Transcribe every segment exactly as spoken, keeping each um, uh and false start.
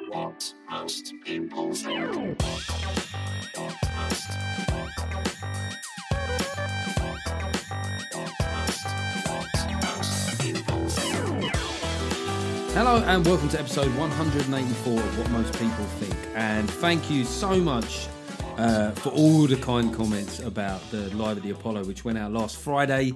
What most people think. Hello and welcome to episode one hundred eighty-four of What Most People Think. And thank you so much uh, for all the kind comments about the Live at the Apollo, which went out last Friday.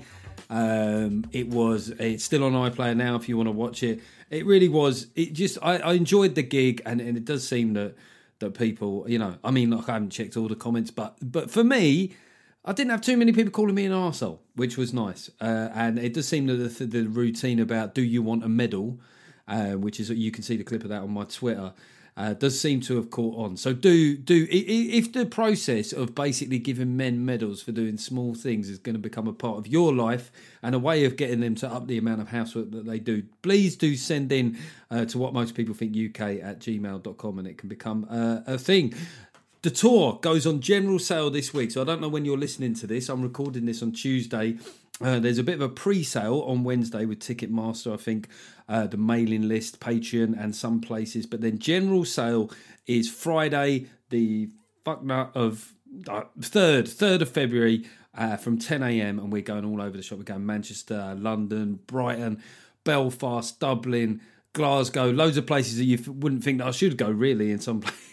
Um, it was, it's still on iPlayer now if you want to watch it. It really was, it just, I, I enjoyed the gig, and, and it does seem that, that people, you know, I mean, like I haven't checked all the comments, but, but for me, I didn't have too many people calling me an arsehole, which was nice. Uh, and it does seem that the, the routine about do you want a medal, uh, which is, you can see the clip of that on my Twitter, uh, does seem to have caught on. So do, do if the process of basically giving men medals for doing small things is going to become a part of your life and a way of getting them to up the amount of housework that they do, please do send in uh, to what most people think U K at gmail dot com and it can become uh, a thing. The tour goes on general sale this week, so I don't know when you're listening to this. I'm recording this on Tuesday. Uh, there's a bit of a pre-sale on Wednesday with Ticketmaster, I think, uh, the mailing list, Patreon, and some places. But then general sale is Friday, the fuck nut of uh, third, third of February, uh, from ten a.m. and we're going all over the shop. We're going Manchester, London, Brighton, Belfast, Dublin, Glasgow, loads of places that you wouldn't think that I should go, really, in some places.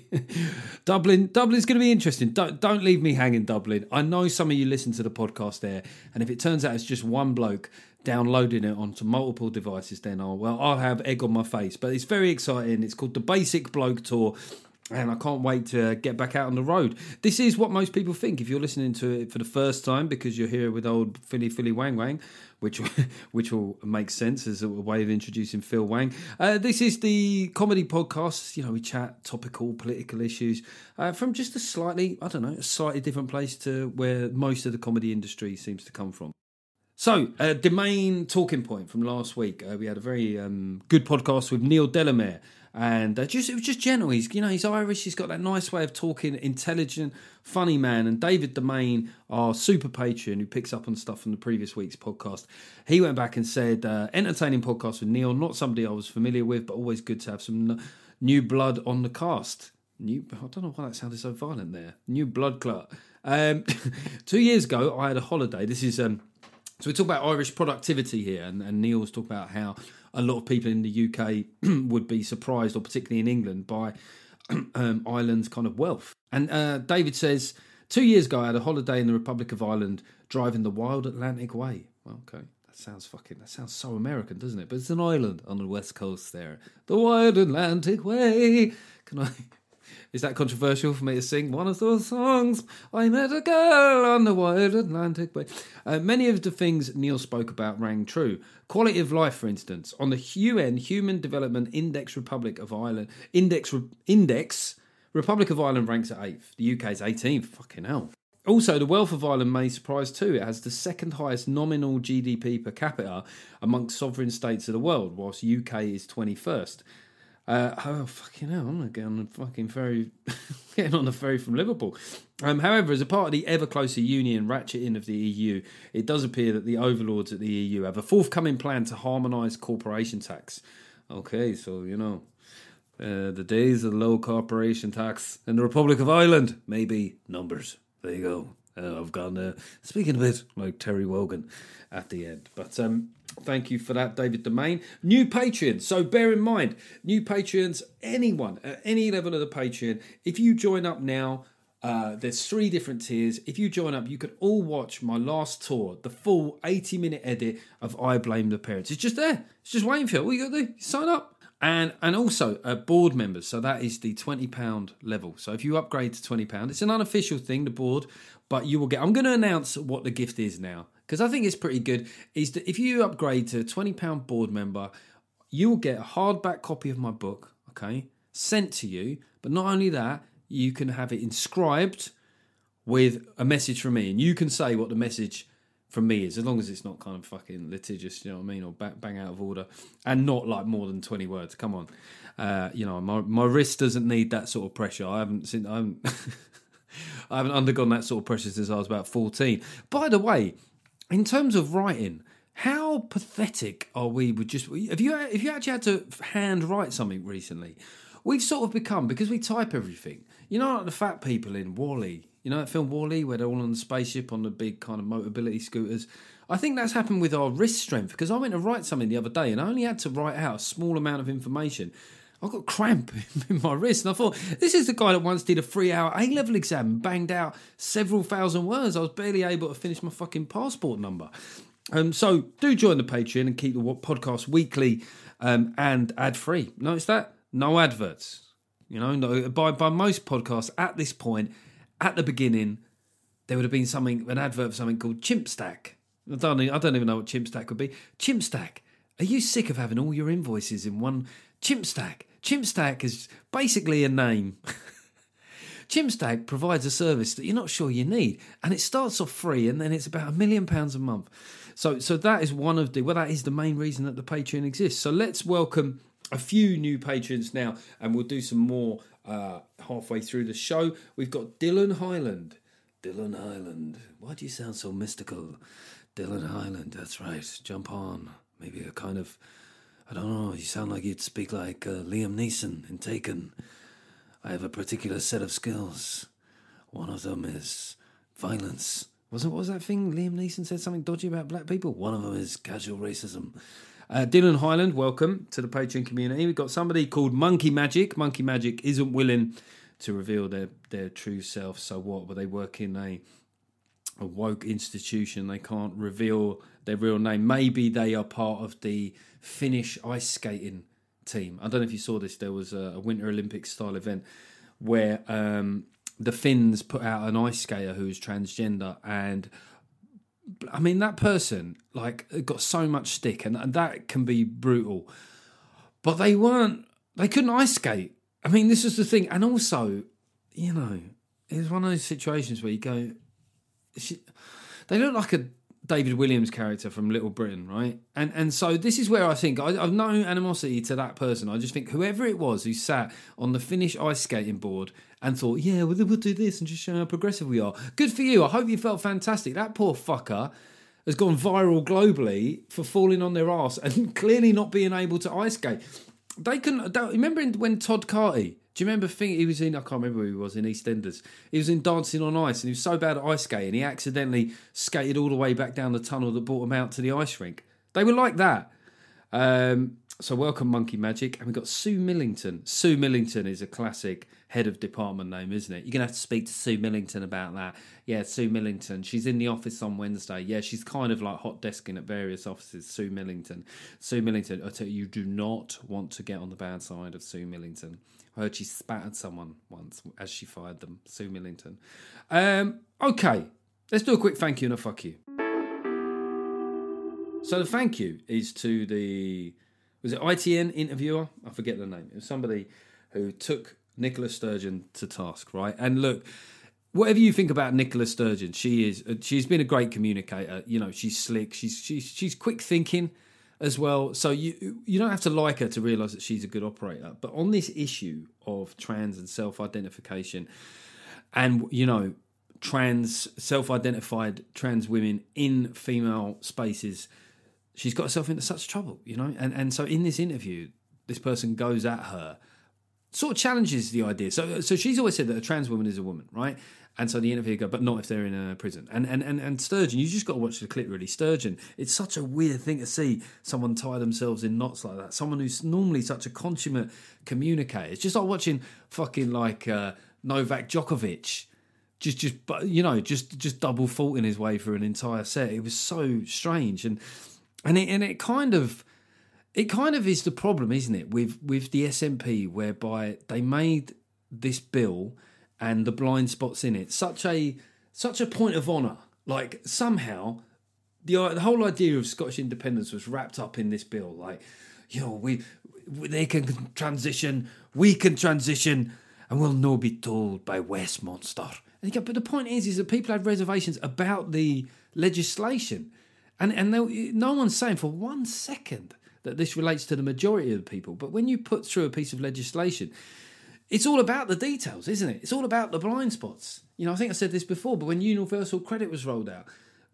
Dublin, Dublin's going to be interesting. Don't, don't leave me hanging, Dublin. I know some of you listen to the podcast there, and if it turns out it's just one bloke downloading it onto multiple devices, then I'll well, I'll have egg on my face. But it's very exciting. It's called the Basic Bloke Tour, and I can't wait to get back out on the road. This is What Most People Think. If you're listening to it for the first time because you're here with old Philly Philly Wang Wang, which which will make sense as a way of introducing Phil Wang. Uh, this is the comedy podcast. You know, we chat topical political issues uh, from just a slightly, I don't know, a slightly different place to where most of the comedy industry seems to come from. So, uh, the main talking point from last week, uh, we had a very um, good podcast with Neil Delamere. And uh, just it was just gentle. He's, you know, he's Irish. He's got that nice way of talking, intelligent, funny man. And David Domain, our super patron, who picks up on stuff from the previous week's podcast, he went back and said, uh, entertaining podcast with Neil, not somebody I was familiar with, but always good to have some n- new blood on the cast. New, I don't know why that sounded so violent there. New blood clot. Um, two years ago, I had a holiday. This is um, so we talk about Irish productivity here, and, and Neil's talk about how a lot of people in the U K would be surprised, or particularly in England, by um, Ireland's kind of wealth. And uh, David says, two years ago I had a holiday in the Republic of Ireland driving the Wild Atlantic Way. Well, okay, that sounds fucking, that sounds so American, doesn't it? But it's an island on the west coast there. The Wild Atlantic Way. Can I... Is that controversial for me to sing one of those songs? I met a girl on the Wild Atlantic Way. Uh, many of the things Neil spoke about rang true. Quality of life, for instance, on the U N Human Development Index, Republic of Ireland Index Index Republic of Ireland ranks at eighth. The U K's eighteenth. Fucking hell. Also, the wealth of Ireland may surprise too. It has the second highest nominal G D P per capita amongst sovereign states of the world, whilst U K is twenty-first. Uh, oh, fucking hell, I'm getting on the fucking ferry, getting on the ferry from Liverpool. Um, however, as a part of the ever closer union ratcheting of the E U, it does appear that the overlords at the E U have a forthcoming plan to harmonise corporation tax. Okay, so, you know, uh, the days of low corporation tax in the Republic of Ireland, maybe numbers. There you go. Uh, I've gone uh, speaking a bit like Terry Wogan at the end. But um, thank you for that, David Domain. New Patreon. So bear in mind, new Patreons, anyone at any level of the Patreon, if you join up now, uh, there's three different tiers. If you join up, you can all watch my last tour, the full eighty minute edit of I Blame the Parents. It's just there. It's just waiting for you. All you got to do is sign up. And and also uh, board members, so that is the twenty pounds level. So if you upgrade to twenty pounds, it's an unofficial thing, the board, but you will get... I'm going to announce what the gift is now, because I think it's pretty good, is that if you upgrade to a twenty pounds board member, you will get a hardback copy of my book, okay, sent to you, but not only that, you can have it inscribed with a message from me, and you can say what the message from me is, as long as it's not kind of fucking litigious, you know what I mean, or bang, bang out of order, and not like more than twenty words. Come on, uh, you know, my my wrist doesn't need that sort of pressure. I haven't seen, I haven't, I haven't undergone that sort of pressure since I was about fourteen. By the way, in terms of writing, how pathetic are we with just? Have you if you actually had to hand write something recently? we've sort of become, because we type everything, you know, like the fat people in Wall-E, you know that film Wall-E where they're all on the spaceship on the big kind of mobility scooters. I think that's happened with our wrist strength, because I went to write something the other day and I only had to write out a small amount of information. I got cramp in my wrist, and I thought, this is the guy that once did a three-hour A-level exam and banged out several thousand words. I was barely able to finish my fucking passport number. Um, so do join the Patreon and keep the podcast weekly um, and ad-free. Notice that? No adverts. You know, no, by by most podcasts at this point, at the beginning, there would have been something, an advert for something called Chimp Stack. I don't, I don't even know what Chimp Stack would be. Chimp Stack. Are you sick of having all your invoices in one? Chimp Stack. Chimp Stack is basically a name. Chimp Stack provides a service that you're not sure you need, and it starts off free, and then it's about a million pounds a month. So, so that is one of the well, that is the main reason that the Patreon exists. So let's welcome a few new patrons now, and we'll do some more uh, halfway through the show. We've got Dylan Highland. Dylan Highland. Why do you sound so mystical? Dylan Highland. That's right. Jump on. Maybe a kind of. I don't know, you sound like you'd speak like uh, Liam Neeson in Taken. I have a particular set of skills. One of them is violence. Was it, what was that thing? Liam Neeson said something dodgy about black people? One of them is casual racism. Uh, Dylan Highland, welcome to the Patreon community. We've got somebody called Monkey Magic. Monkey Magic isn't willing to reveal their, their true self. So what? But they work in a, a woke institution. They can't reveal their real name. Maybe they are part of the Finnish ice skating team. I don't know if you saw this. There was a, a Winter Olympics style event where um, the Finns put out an ice skater who was transgender, and I mean that person like got so much stick, and, and that can be brutal. But they weren't. They couldn't ice skate. I mean, this is the thing, and also, you know, it's one of those situations where you go, she, they look like a David Williams character from Little Britain, right? And and so this is where I think, I, I've no animosity to that person. I just think whoever it was who sat on the Finnish ice skating board and thought, yeah, we'll, we'll do this and just show how progressive we are. Good for you. I hope you felt fantastic. That poor fucker has gone viral globally for falling on their arse and clearly not being able to ice skate. They couldn't, remember when Todd Carty, do you remember think he was in, I can't remember who he was, in EastEnders. He was in Dancing on Ice, and he was so bad at ice skating, he accidentally skated all the way back down the tunnel that brought him out to the ice rink. They were like that. Um, so welcome, Monkey Magic. And we've got Sue Millington. Sue Millington is a classic head of department name, isn't it? You're going to have to speak to Sue Millington about that. Yeah, Sue Millington. She's in the office on Wednesday. Yeah, she's kind of like hot desking at various offices. Sue Millington. Sue Millington, I tell you, you do not want to get on the bad side of Sue Millington. I heard she spat at someone once as she fired them. Sue Millington. Um, okay, let's do a quick thank you and a fuck you. So the thank you is to the, was it I T N interviewer? I forget the name. It was somebody who took Nicola Sturgeon to task, right? And look, whatever you think about Nicola Sturgeon, she is, she's been a great communicator. You know, she's slick. She's she's she's quick thinking as well. So you you don't have to like her to realise that she's a good operator. But on this issue of trans and self-identification, and, you know, trans, self-identified trans women in female spaces, she's got herself into such trouble, you know? And and so in this interview, this person goes at her, sort of challenges the idea. So so she's always said that a trans woman is a woman, right? And so the interviewer goes, but not if they're in a prison. And and and, and Sturgeon, you just got to watch the clip, really. Sturgeon, it's such a weird thing to see someone tie themselves in knots like that. Someone who's normally such a consummate communicator. It's just like watching fucking like uh, Novak Djokovic, just just you know, just just double faulting his way through an entire set. It was so strange, and and it and it kind of. It kind of is the problem, isn't it, with, with the S N P, whereby they made this bill and the blind spots in it such a such a point of honour. Like, somehow, the the whole idea of Scottish independence was wrapped up in this bill. Like, you know, we, we they can transition, we can transition, and we'll no be told by Westminster. And you go, but the point is, is that people had reservations about the legislation, and and they, no one's saying for one second that this relates to the majority of the people. But when you put through a piece of legislation, it's all about the details, isn't it? It's all about the blind spots. You know, I think I said this before, but when universal credit was rolled out,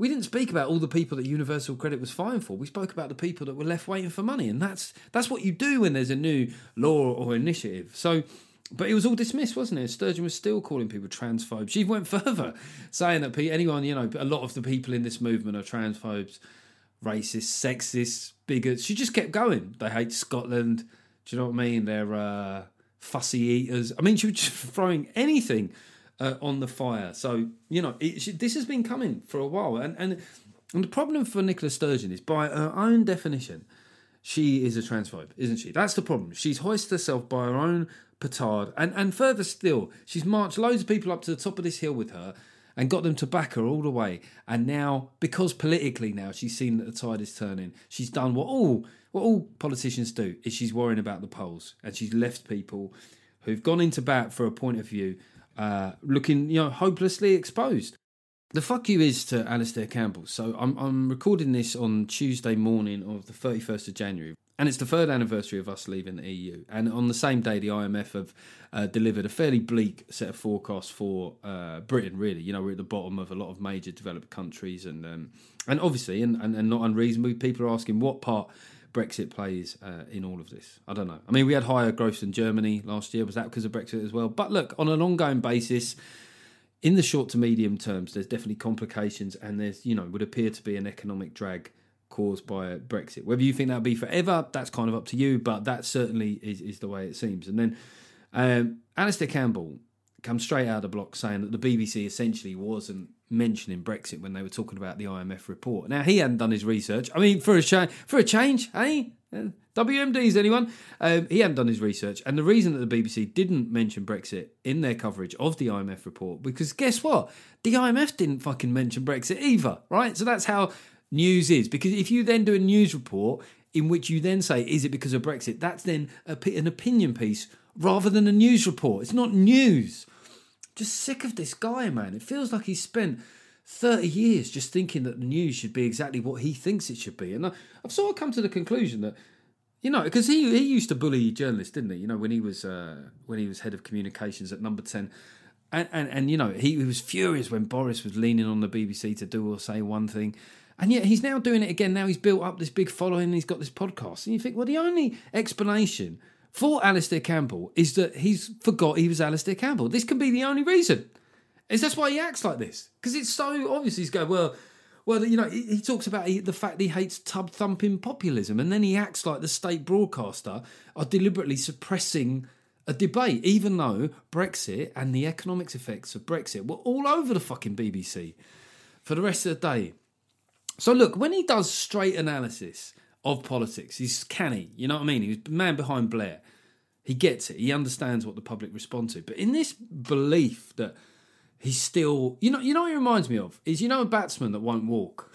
we didn't speak about all the people that Universal Credit was firing for. We spoke about the people that were left waiting for money, and that's that's what you do when there's a new law or initiative. So, but it was all dismissed, wasn't it? Sturgeon was still calling people transphobes. She went further, saying that anyone, you know, a lot of the people in this movement are transphobes, racist, sexist, bigots. She just kept going. They hate Scotland. Do you know what I mean? They're uh, fussy eaters. I mean, she was just throwing anything Uh, on the fire. So, you know, it, she, this has been coming for a while. And, and and the problem for Nicola Sturgeon is, by her own definition, she is a transphobe, isn't she? That's the problem. She's hoisted herself by her own petard. And, and further still, she's marched loads of people up to the top of this hill with her and got them to back her all the way. And now, because politically now she's seen that the tide is turning, she's done what all, what all politicians do, is she's worrying about the polls. And she's left people who've gone into bat for a point of view Uh, looking, you know, hopelessly exposed. The fuck you is to Alastair Campbell. So I'm I'm recording this on Tuesday morning of the thirty-first of January, and it's the third anniversary of us leaving the E U. And on the same day, the I M F have uh, delivered a fairly bleak set of forecasts for uh, Britain. Really, you know, we're at the bottom of a lot of major developed countries, and um, and obviously, and, and, and not unreasonably, people are asking what part Brexit plays uh, in all of this. I don't know. I mean, we had higher growth than Germany last year. Was that because of Brexit as well? But look, on an ongoing basis, in the short to medium terms, there's definitely complications, and there's, you know, would appear to be an economic drag caused by Brexit. Whether you think that'll be forever, that's kind of up to you, but that certainly is, is the way it seems. And then um, Alastair Campbell comes straight out of the block saying that the B B C essentially wasn't mentioning Brexit when they were talking about the I M F report. Now, he hadn't done his research. I mean, for a, sh- for a change, eh? W M Ds, anyone? Um, he hadn't done his research. And the reason that the B B C didn't mention Brexit in their coverage of the I M F report, because guess what? The I M F didn't fucking mention Brexit either, right? So that's how news is. Because if you then do a news report in which you then say, is it because of Brexit? That's then a, an opinion piece rather than a news report. It's not news. Just sick of this guy, man. It feels like he's spent thirty years just thinking that the news should be exactly what he thinks it should be. And I've sort of come to the conclusion that, you know, because he he used to bully journalists, didn't he? You know, when he was uh, when he was head of communications at Number ten. And, and, and you know, he, he was furious when Boris was leaning on the B B C to do or say one thing. And yet he's now doing it again. Now he's built up this big following and he's got this podcast. And you think, well, the only explanation for Alastair Campbell is that he's forgot he was Alastair Campbell. This can be the only reason. Is that's why he acts like this? Because it's so obvious. He's going, well, well, you know, he, he talks about he, the fact that he hates tub-thumping populism, and then he acts like the state broadcaster are deliberately suppressing a debate, even though Brexit and the economics effects of Brexit were all over the fucking B B C for the rest of the day. So look, when he does straight analysis of politics, he's canny, you know what I mean? He was the man behind Blair. He gets it. He understands what the public respond to. But in this belief that he's still, you know, you know what it reminds me of? Is, you know, a batsman that won't walk.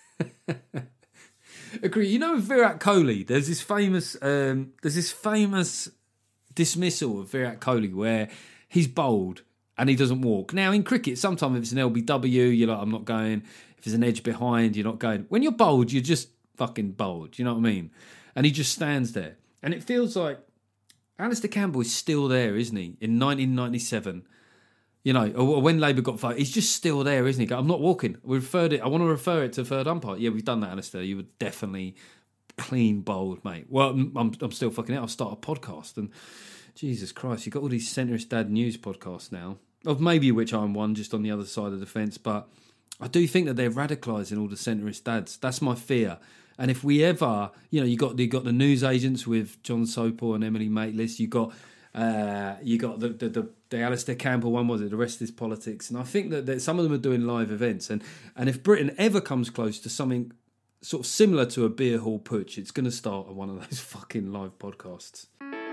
Agree. You know, Virat Kohli, there's this famous, um, there's this famous dismissal of Virat Kohli where he's bowled and he doesn't walk. Now, in cricket, sometimes if it's an L B W, you're like, I'm not going. If there's an edge behind, you're not going. When you're bowled, you're just fucking bowled. You know what I mean? And he just stands there. And it feels like Alastair Campbell is still there, isn't he? In nineteen ninety-seven, you know, or when Labour got voted, he's just still there, isn't he? I'm not walking. We referred it. I want to refer it to third umpire. Yeah, we've done that, Alastair. You were definitely clean bowled, mate. Well, I'm, I'm still fucking out. I'll start a podcast. And Jesus Christ, you've got all these centrist dad news podcasts now, of maybe which I'm one, just on the other side of the fence. But I do think that they're radicalising all the centrist dads. That's my fear. And if we ever, you know, you got you got the news agents with John Sopel and Emily Maitlis. You got uh, you got the the, the the Alastair Campbell one, was it? The Rest is Politics. And I think that, that some of them are doing live events. And and if Britain ever comes close to something sort of similar to a beer hall putsch, it's going to start on one of those fucking live podcasts.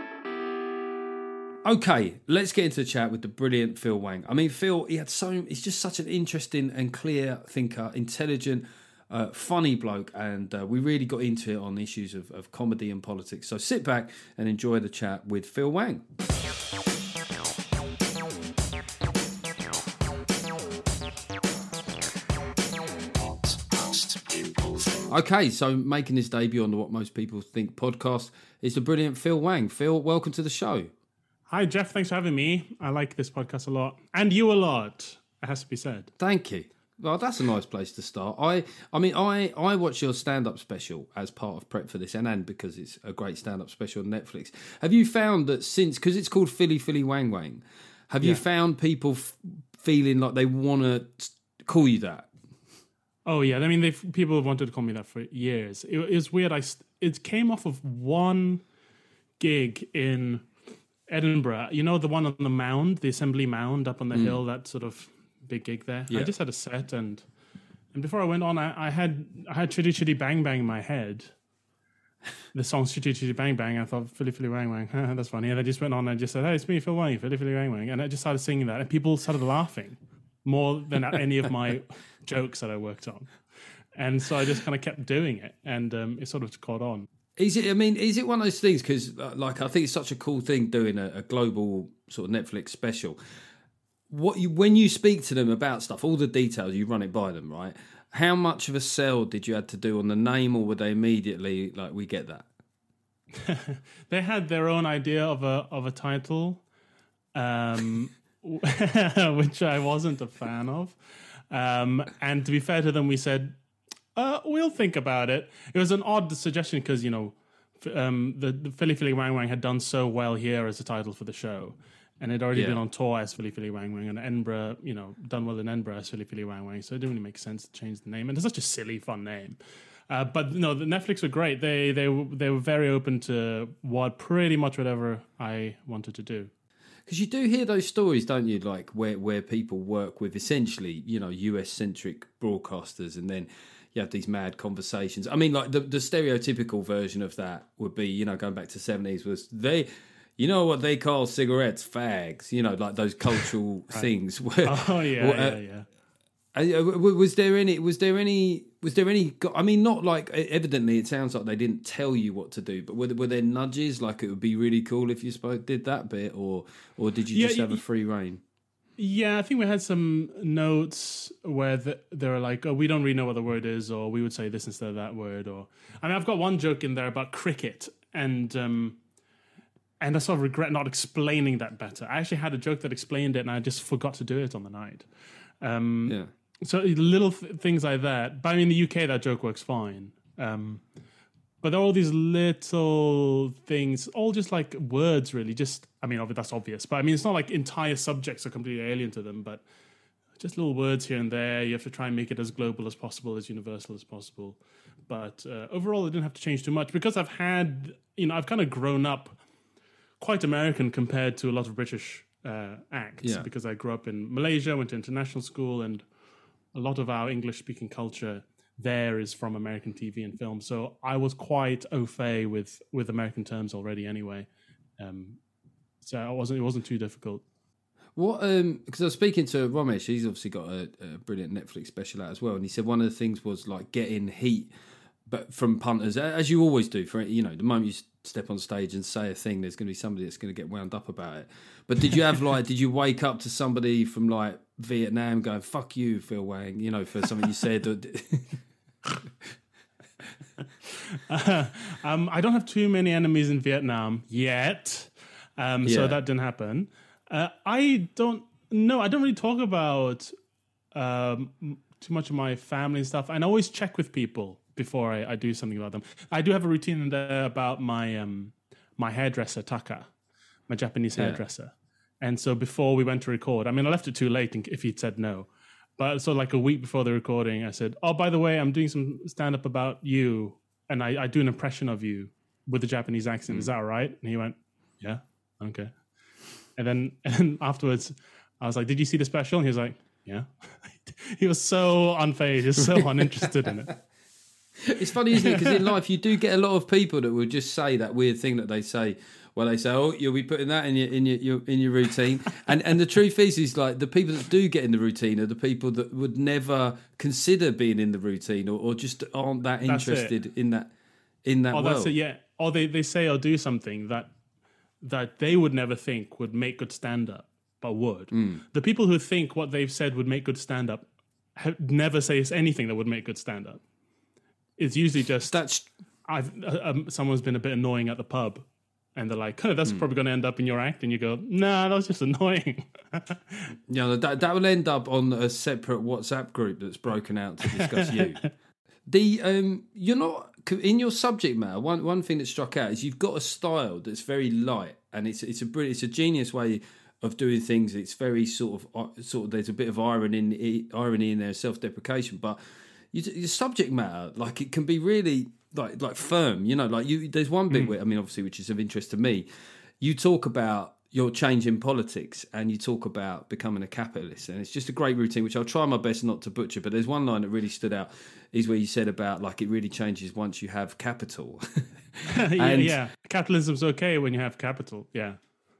Okay, let's get into the chat with the brilliant Phil Wang. I mean, Phil, he had so he's just such an interesting and clear thinker, intelligent, uh, funny bloke, and uh, we really got into it on issues of, of comedy and politics. So sit back and enjoy the chat with Phil Wang. Okay, so making his debut on the What Most People Think podcast is the brilliant Phil Wang. Phil, welcome to the show. Hi, Jeff. Thanks for having me. I like this podcast a lot. And you a lot, it has to be said. Thank you. Well, that's a nice place to start. I, I mean, I, I watched your stand-up special as part of prep for this, and, and because it's a great stand-up special on Netflix. Have you found that since, because it's called Philly Philly Wang Wang, have yeah. you found people f- feeling like they want to call you that? Oh yeah, I mean, they people have wanted to call me that for years. It, it was weird. I it came off of one gig in Edinburgh. You know, the one on the mound, the Assembly Mound up on the mm. hill. That sort of big gig there. Yeah. I just had a set, and and before I went on, I, I had I had Chitty Chitty Bang Bang in my head. The song Chitty Chitty Bang Bang. I thought Philly Philly Wang Wang. That's funny. And I just went on and just said, "Hey, it's me, Phil Wang, Philly Philly Wang Wang," and I just started singing that, and people started laughing more than at any of my jokes that I worked on. And so I just kind of kept doing it, and um, it sort of caught on. Is it? I mean, is it one of those things? Because, uh, like, I think it's such a cool thing doing a, a global sort of Netflix special. What you when you speak to them about stuff, all the details, you run it by them, right? How much of a sell did you have to do on the name, or were they immediately like, "We get that"? They had their own idea of a of a title, um, which I wasn't a fan of. Um, and to be fair to them, we said, uh, we'll think about it. It was an odd suggestion because, you know, um, the, the Philly Philly Wang Wang had done so well here as a title for the show. And it already yeah. been on tour as Philly Philly Wang Wang, and Edinburgh, you know, done well in Edinburgh as Philly Philly Wang Wang. So it didn't really make sense to change the name. And it's such a silly, fun name. Uh, but no, the Netflix were great. They they they were very open to what pretty much whatever I wanted to do. Because you do hear those stories, don't you? Like where where people work with essentially, you know, U S centric broadcasters, and then you have these mad conversations. I mean, like the the stereotypical version of that would be, you know, going back to the seventies was they. You know what they call cigarettes, fags. You know, like those cultural right. things. Where, oh yeah, where, yeah, yeah. Uh, was there any? Was there any? Was there any? I mean, not like evidently. It sounds like they didn't tell you what to do, but were there, were there nudges? Like it would be really cool if you spoke did that bit, or or did you yeah, just have a free reign? Yeah, I think we had some notes where the, they were like, "Oh, we don't really know what the word is," or we would say this instead of that word. Or I mean, I've got one joke in there about cricket, and. Um, And I sort of regret not explaining that better. I actually had a joke that explained it, and I just forgot to do it on the night. Um, yeah. So little th- things like that. But I mean, in the U K, that joke works fine. Um, but there are all these little things, all just like words, really. Just, I mean, that's obvious. But I mean, it's not like entire subjects are completely alien to them, but just little words here and there. You have to try and make it as global as possible, as universal as possible. But uh, overall, it didn't have to change too much because I've had, you know, I've kind of grown up quite American compared to a lot of British uh, acts yeah. because I grew up in Malaysia, went to international school, and a lot of our English-speaking culture there is from American T V and film. So I was quite au fait with, with American terms already anyway. Um, so I wasn't, it wasn't too difficult. What? Um, because I was speaking to Ramesh, he's obviously got a, a brilliant Netflix special out as well, and he said one of the things was like getting heat, but from punters, as you always do. For you know, the moment you step on stage and say a thing, there's going to be somebody that's going to get wound up about it. But did you have like, did you wake up to somebody from like Vietnam going, "Fuck you, Phil Wang," you know, for something you said? Or... uh, um, I don't have too many enemies in Vietnam yet, um, yeah. so that didn't happen. Uh, I don't know. I don't really talk about um, too much of my family and stuff. And I always check with people before I, I do something about them. I do have a routine in there about my um, my hairdresser, Taka, my Japanese yeah. hairdresser. And so before we went to record, I mean, I left it too late if he'd said no. But so like a week before the recording, I said, "Oh, by the way, I'm doing some stand-up about you. And I, I do an impression of you with a Japanese accent. Mm. Is that all right?" And he went, "Yeah, okay." And then and afterwards, I was like, "Did you see the special?" And he was like, "Yeah." He was so unfazed, he was so uninterested in it. It's funny, isn't it? Because in life, you do get a lot of people that will just say that weird thing that they say. Well, they say, "Oh, you'll be putting that in your in your, your in your routine," and and the truth is, is like the people that do get in the routine are the people that would never consider being in the routine, or, or just aren't that interested in that in that oh, world. That's it, yeah. Or they, they say or do something that that they would never think would make good stand up, but would. Mm. The people who think what they've said would make good stand up never say anything that would make good stand up. It's usually just that's I've uh, um, someone's been a bit annoying at the pub. And they're like, oh, that's mm. probably going to end up in your act. And you go, nah, that's just annoying. Yeah, that, that will end up on a separate WhatsApp group that's broken out to discuss you. The um, You're not, in your subject matter, one, one thing that struck out is you've got a style that's very light. And it's it's a brilliant, it's a genius way of doing things. It's very sort of, sort of there's a bit of irony in, irony in there, self-deprecation. But you, your subject matter, like it can be really... like like firm, you know, like you there's one bit mm. where, I mean, obviously, which is of interest to me, you talk about your change in politics and you talk about becoming a capitalist, and it's just a great routine, which I'll try my best not to butcher, but there's one line that really stood out, is where you said about like it really changes once you have capital. yeah, and, yeah, capitalism's okay when you have capital. Yeah,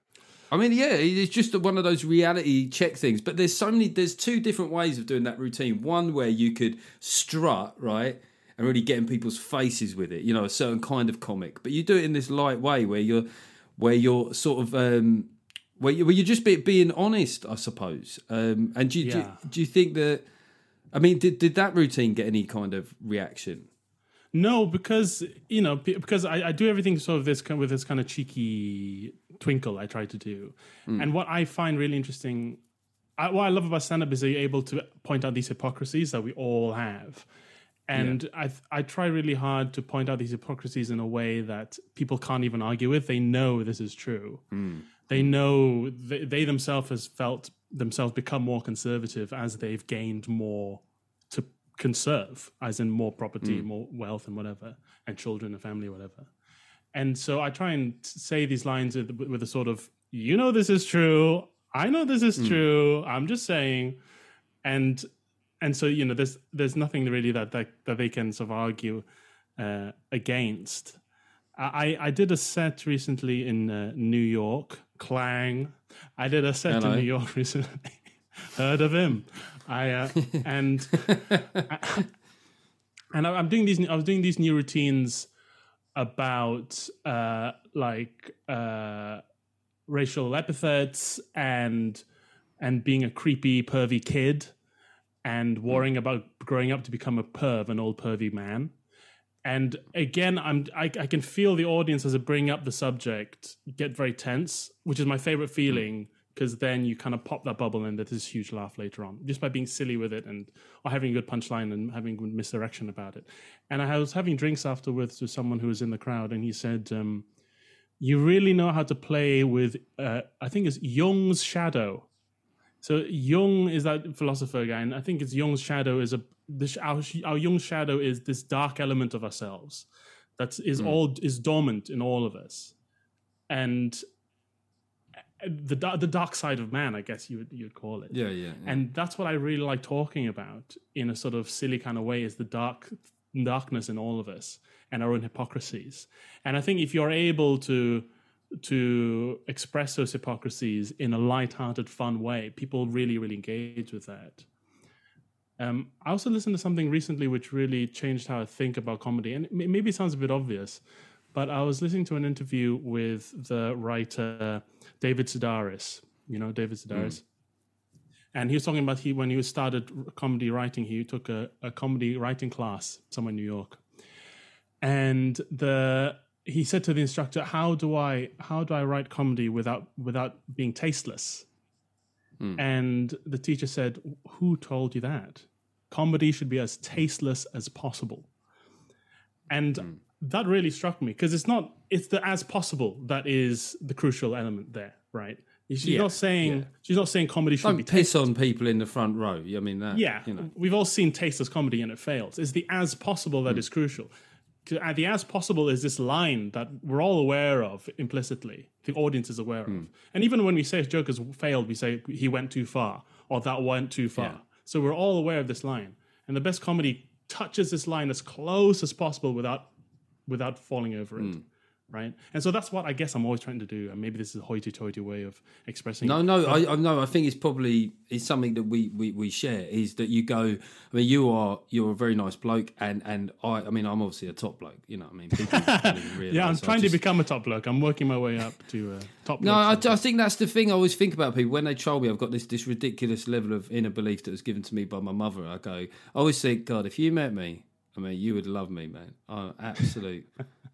I mean, yeah, it's just one of those reality check things, but there's so many, there's two different ways of doing that routine. One where you could strut, right, and really getting people's faces with it, you know, a certain kind of comic. But you do it in this light way where you're, where you're sort of, um, where, you, where you're just be, being honest, I suppose. Um, and do you, yeah. do, do you think that? I mean, did did that routine get any kind of reaction? No, because you know, because I, I do everything sort of this with this kind of cheeky twinkle. I try to do, mm. and what I find really interesting, I, what I love about stand-up is that you're able to point out these hypocrisies that we all have. And yeah. I I try really hard to point out these hypocrisies in a way that people can't even argue with. They know this is true. Mm. They know they, they themselves has felt themselves become more conservative as they've gained more to conserve, as in more property, mm. more wealth and whatever, and children and family, whatever. And so I try and say these lines with, with a sort of, you know, this is true. I know this is mm. true. I'm just saying. And... And so, you know, there's there's nothing really that that, that they can sort of argue uh, against. I, I did a set recently in uh, New York, Clang. I did a set Hello. in New York recently. Heard of him? I uh, and I, and I'm doing these. I was doing these new routines about uh, like uh, racial epithets and and being a creepy, pervy kid. And worrying about growing up to become a perv, an old pervy man. And again, I'm I, I can feel the audience as I bring up the subject get very tense, which is my favorite feeling, because then you kind of pop that bubble and there's this huge laugh later on, just by being silly with it and or having a good punchline and having good misdirection about it. And I was having drinks afterwards with someone who was in the crowd, and he said, um, you really know how to play with, uh, I think it's Jung's shadow. So Jung is that philosopher guy, and I think it's Jung's shadow is a this, our our Jung's shadow is this dark element of ourselves that is mm. all is dormant in all of us, and the the dark side of man, I guess you would you'd call it. Yeah, yeah, yeah. And that's what I really like talking about in a sort of silly kind of way, is the dark darkness in all of us and our own hypocrisies. And I think if you're able to to express those hypocrisies in a light-hearted, fun way, people really, really engage with that. Um, I also listened to something recently which really changed how I think about comedy, and maybe it sounds a bit obvious, but I was listening to an interview with the writer David Sedaris. You know David Sedaris? Mm. And he was talking about he when he started comedy writing, he took a, a comedy writing class somewhere in New York. And the he said to the instructor, how do I how do I write comedy without without being tasteless? Mm. And the teacher said, who told you that? Comedy should be as tasteless as possible. And mm. that really struck me, because it's not it's the as possible that is the crucial element there, right? She's yeah, not saying yeah. she's not saying comedy should Don't be piss tasteless. on people in the front row. I mean that. Yeah, you know. We've all seen tasteless comedy and it fails. It's the as possible that mm. is crucial. The as possible is this line that we're all aware of implicitly. The audience is aware mm. of. And even when we say a joke has failed, we say he went too far or that went too far. Yeah. So we're all aware of this line. And the best comedy touches this line as close as possible without without falling over it. Mm. Right, and so that's what I guess I'm always trying to do, and maybe this is a hoity-toity way of expressing. No, it. no, I, I no, I think it's probably it's something that we, we, we share. Is that you go? I mean, you are you're a very nice bloke, and, and I, I mean, I'm obviously a top bloke. You know, what I mean, people don't even realise. Yeah, I'm trying just, to become a top bloke. I'm working my way up to uh, top. No, I, I think that's the thing I always think about people when they troll me. I've got this this ridiculous level of inner belief that was given to me by my mother. I go, I always think, God, if you met me, I mean, you would love me, man. I'm absolute.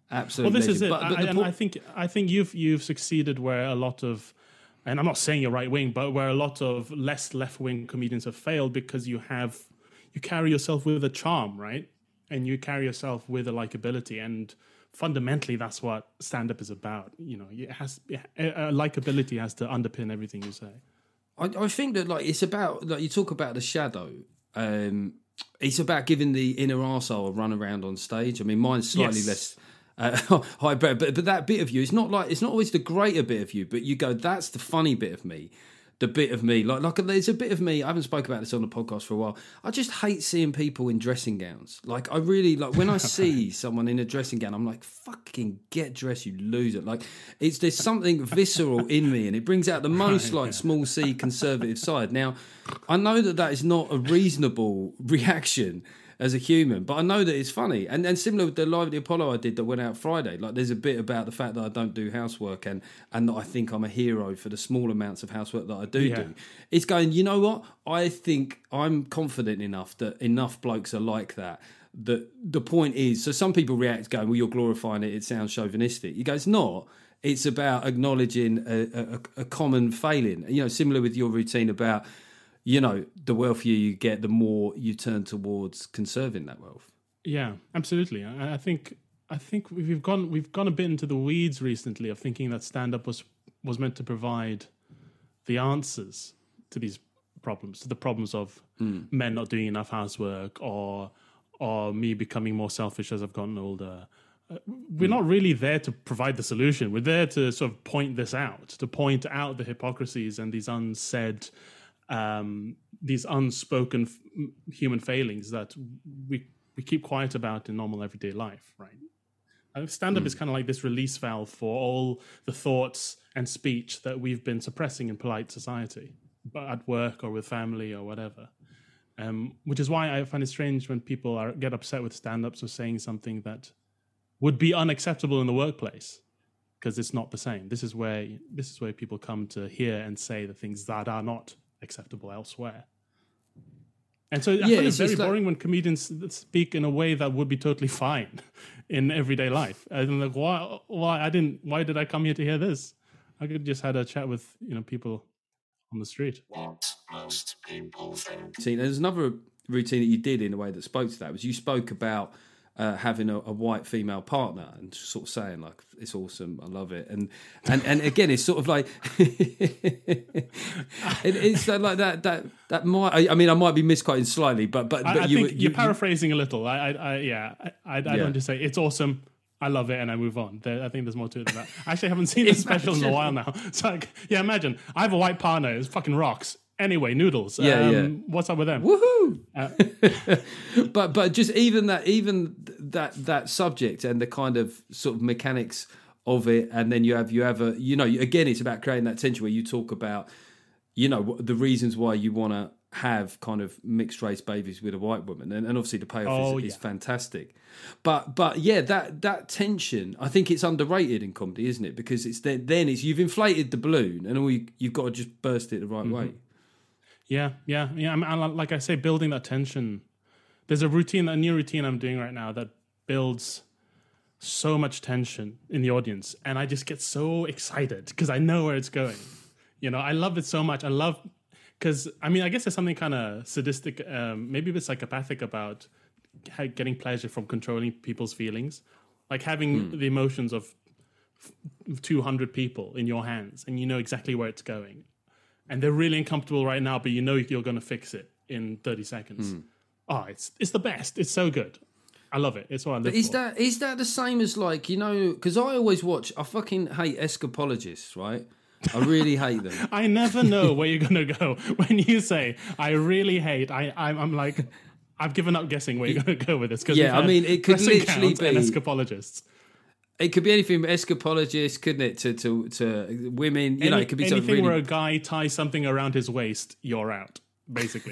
Absolute Well, this legend. is it. But, but I, the and po- I think I think you've you've succeeded where a lot of, and I'm not saying you're right wing, but where a lot of less left wing comedians have failed because you have you carry yourself with a charm, right? And you carry yourself with a likability, and fundamentally, that's what stand up is about. You know, it has a likability has to underpin everything you say. I, I think that like it's about like you talk about the shadow. Um, it's about giving the inner arsehole a run around on stage. I mean, mine's slightly Yes. less uh, highbrow, but but that bit of you, it's not like it's not always the greater bit of you, but you go, that's the funny bit of me. The bit of me, like, like there's a bit of me. I haven't spoken about this on the podcast for a while. I just hate seeing people in dressing gowns. Like, I really like when I see someone in a dressing gown. I'm like, fucking get dressed, you loser. Like, it's there's something visceral in me, and it brings out the most like small C conservative side. Now, I know that that is not a reasonable reaction as a human, but I know that it's funny. And and similar with the Live at the Apollo I did that went out Friday, like there's a bit about the fact that I don't do housework and and that I think I'm a hero for the small amounts of housework that I do Yeah. do. It's going, you know what? I think I'm confident enough that enough blokes are like that. That the point is, so some people react going, well, you're glorifying it, it sounds chauvinistic. You go, it's not. It's about acknowledging a, a, a common failing. You know, similar with your routine about, you know, the wealthier you get, the more you turn towards conserving that wealth. Yeah, absolutely. I, I think I think we've gone we've gone a bit into the weeds recently of thinking that stand up was was meant to provide the answers to these problems, to the problems of Mm. men not doing enough housework or or me becoming more selfish as I've gotten older. Uh, we're not really there to provide the solution. We're there to sort of point this out, to point out the hypocrisies and these unsaid Um, these unspoken f- human failings that we we keep quiet about in normal everyday life, right? I think stand-up Mm. is kind of like this release valve for all the thoughts and speech that we've been suppressing in polite society, but at work or with family or whatever. Um, which is why I find it strange when people are get upset with stand-ups or saying something that would be unacceptable in the workplace, because it's not the same. This is where this is where people come to hear and say the things that are not acceptable elsewhere. And so I Yeah, find it it's very just like- boring when comedians speak in a way that would be totally fine in everyday life. And I'm like, why? Why I didn't? Why did I come here to hear this? I could just had a chat with you know people on the street. What most people think. See, there's another routine that you did in a way that spoke to that. Was you spoke about uh, having a, a white female partner and sort of saying like, it's awesome, I love it. And and, and again, it's sort of like, it, it's like that, that, that might, I, I mean, I might be misquoting slightly, but, but, I, but I you, think you, you're paraphrasing a little. I, I, I yeah, I, I, I Yeah. don't just say it's awesome, I love it, and I move on. There, I think there's more to it than that. I actually haven't seen this special in a while now. It's like, yeah, imagine I have a white partner. It's fucking rocks. Anyway, noodles. Yeah, um, yeah. What's up with them? woohoo! Uh, but but just even that even that that subject and the kind of sort of mechanics of it, and then you have you have a you know again it's about creating that tension where you talk about you know the reasons why you want to have kind of mixed race babies with a white woman, and, and obviously the payoff Oh, is, is yeah. fantastic. But but yeah, that that tension, I think it's underrated in comedy, isn't it? Because it's then, then it's you've inflated the balloon, and all you, you've got to just burst it the right way. Yeah, yeah, yeah. I'm, I'm, like I say, building that tension. There's a routine, a new routine I'm doing right now that builds so much tension in the audience, and I just get so excited because I know where it's going. You know, I love it so much. I love because I mean, I guess there's something kind of sadistic, um, maybe a bit psychopathic about ha- getting pleasure from controlling people's feelings, like having the emotions of two hundred people in your hands, and you know exactly where it's going. And they're really uncomfortable right now, but you know you're going to fix it in thirty seconds. Oh, it's it's the best. It's so good. I love it. It's what I live But is for. that is that the same as like you know? Because I always watch. I fucking hate escapologists, right? I really hate them. I never know where you're going to go when you say I really hate. I I'm, I'm like I've given up guessing where you're going to go with this. Because Yeah, I mean, it could literally and be- escapologists. It could be anything from escapologists, couldn't it? To to, to women, you Any, know, it could be something anything really. where a guy ties something around his waist, you're out. Basically,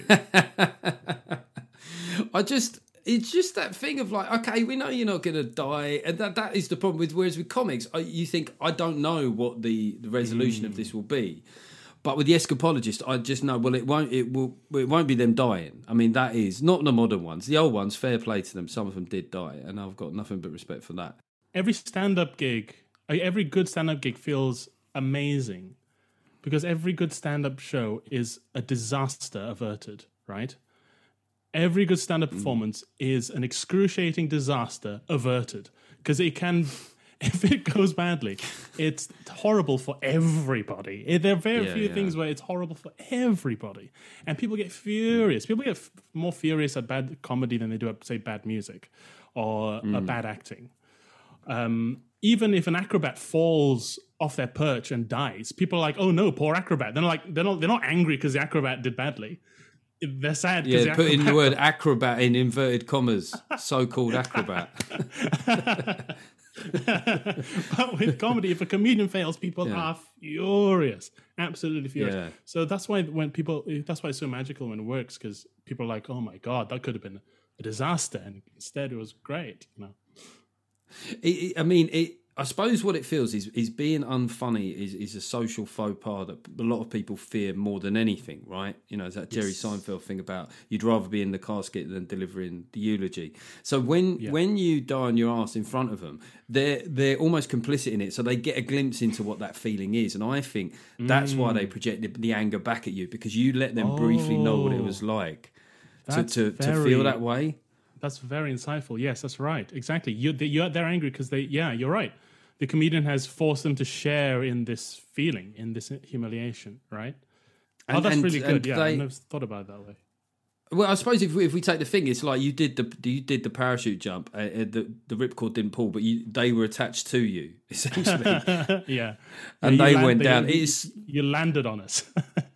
I just, it's just that thing of like, okay, we know you're not going to die, and that that is the problem with. Whereas with comics, I, you think I don't know what the, the resolution of this will be, but with the escapologist, I just know. Well, it won't. It will. It won't be them dying. I mean, that is not the modern ones. The old ones, fair play to them. Some of them did die, and I've got nothing but respect for that. every stand-up gig, every good stand-up gig feels amazing because every good stand-up show is a disaster averted, right? Every good stand-up mm. performance is an excruciating disaster averted because it can, if it goes badly, it's horrible for everybody. It, there are very yeah, few yeah. things where it's horrible for everybody. And people get furious. People get f- more furious at bad comedy than they do at, say, bad music or mm. uh, bad acting. Um, even if an acrobat falls off their perch and dies, people are like, "Oh no, poor acrobat." They're like, they're not, they're not angry because the acrobat did badly. They're sad because yeah, the put in the acrobat- word acrobat in inverted commas, so-called acrobat. But with comedy, if a comedian fails, people Yeah. are furious, absolutely furious. Yeah. So that's why when people, that's why it's so magical when it works because people are like, "Oh my god, that could have been a disaster," and instead it was great. You know. It, it, I mean, it. I suppose what it feels is is being unfunny is, is a social faux pas that a lot of people fear more than anything, right? You know, it's that Jerry Yes. Seinfeld thing about you'd rather be in the casket than delivering the eulogy. So when Yeah. when you die on your ass in front of them, they're they're almost complicit in it, so they get a glimpse into what that feeling is, and I think that's why they project the, the anger back at you because you let them briefly know what it was like to That's to, to very- feel that way. That's very insightful. Yes, that's right. Exactly. You, they, you're, they're angry because they, yeah, you're right. The comedian has forced them to share in this feeling, in this humiliation, right? And- oh, that's and- really and good. Yeah, they- I never thought about it that way. Well, I suppose if we, if we take the thing, it's like you did the you did the parachute jump. Uh, uh, the the ripcord didn't pull, but you, they were attached to you essentially, Yeah. and Yeah, they you land- went down. You, It's you landed on us.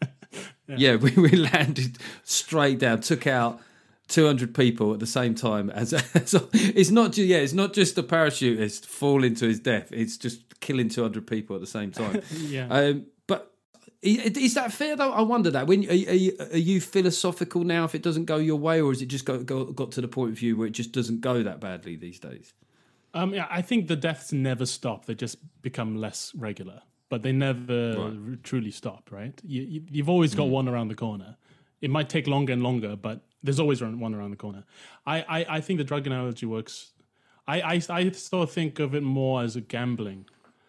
yeah, we, we landed straight down, took out two hundred people at the same time. As, as it's not just yeah, it's not just the parachutist falling to his death. It's just killing two hundred people at the same time. Yeah. Um, but is, is that fair though? I wonder that. When are, are, you, are you philosophical now if it doesn't go your way, or has it just got, got got to the point of view where it just doesn't go that badly these days? Um, yeah, I think the deaths never stop. They just become less regular, but they never Right. r- truly stop, right? You, you, you've always got one around the corner. It might take longer and longer, but there's always one one around the corner. I, I, I think the drug analogy works. I, I, I sort of think of it more as a gambling.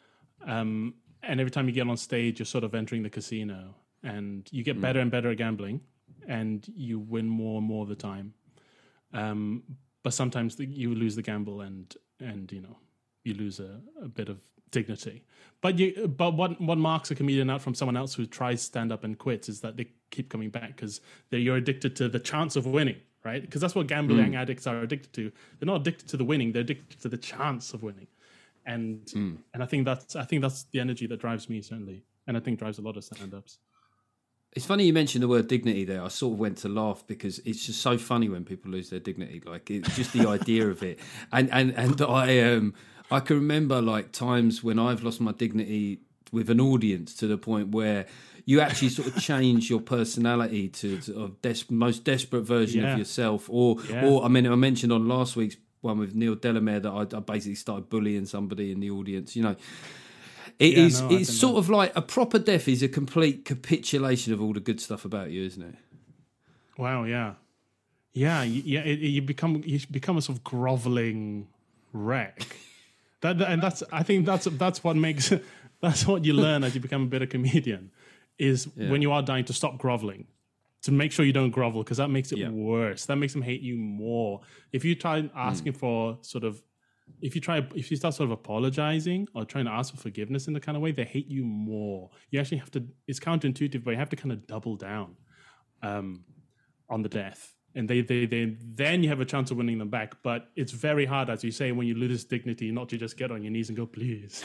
Um, and every time you get on stage, you're sort of entering the casino, and you get better and better at gambling, and you win more and more of the time. Um, but sometimes the, you lose the gamble, and and you know you lose a, a bit of dignity. But you, but what what marks a comedian out from someone else who tries stand up and quits is that they keep coming back because you're addicted to the chance of winning, right? Because that's what gambling addicts are addicted to. They're not addicted to the winning; they're addicted to the chance of winning. And Mm. and I think that's I think that's the energy that drives me certainly, and I think drives a lot of stand-ups. It's funny you mentioned the word dignity there. I sort of went to laugh because it's just so funny when people lose their dignity. Like it's just the idea of it. And and and I um I can remember like times when I've lost my dignity with an audience to the point where you actually sort of change your personality to, to a des- most desperate version Yeah. of yourself. Or Yeah. or I mean I mentioned on last week's one with Neil Delamere that I, I basically started bullying somebody in the audience. You know. It Yeah, is. no, I it's can sort know. of like a proper death is a complete capitulation of all the good stuff about you, isn't it? Wow, yeah, yeah, you, yeah. It, it- you become you become a sort of groveling wreck. That, that- and that's I think that's that's what makes that's what you learn as you become a better comedian is Yeah. when you are dying to stop groveling, to make sure you don't grovel because that makes it Yeah. worse. That makes them hate you more. If you try asking for sort of if you try if you start sort of apologizing or trying to ask for forgiveness in the kind of way, they hate you more. You actually have to. It's counterintuitive, but you have to kind of double down um, on the death, and they, they they then you have a chance of winning them back. But it's very hard, as you say, when you lose dignity, not to just get on your knees and go, please,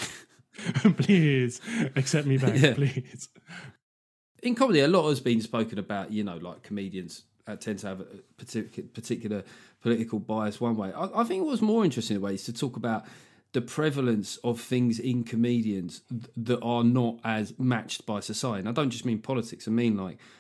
please accept me back, Yeah. please. In comedy, a lot has been spoken about. You know, like comedians uh, tend to have a particular, particular political bias one way. I, I think what's more interesting in a way is to talk about the prevalence of things in comedians th- that are not as matched by society. And I don't just mean politics. I mean like,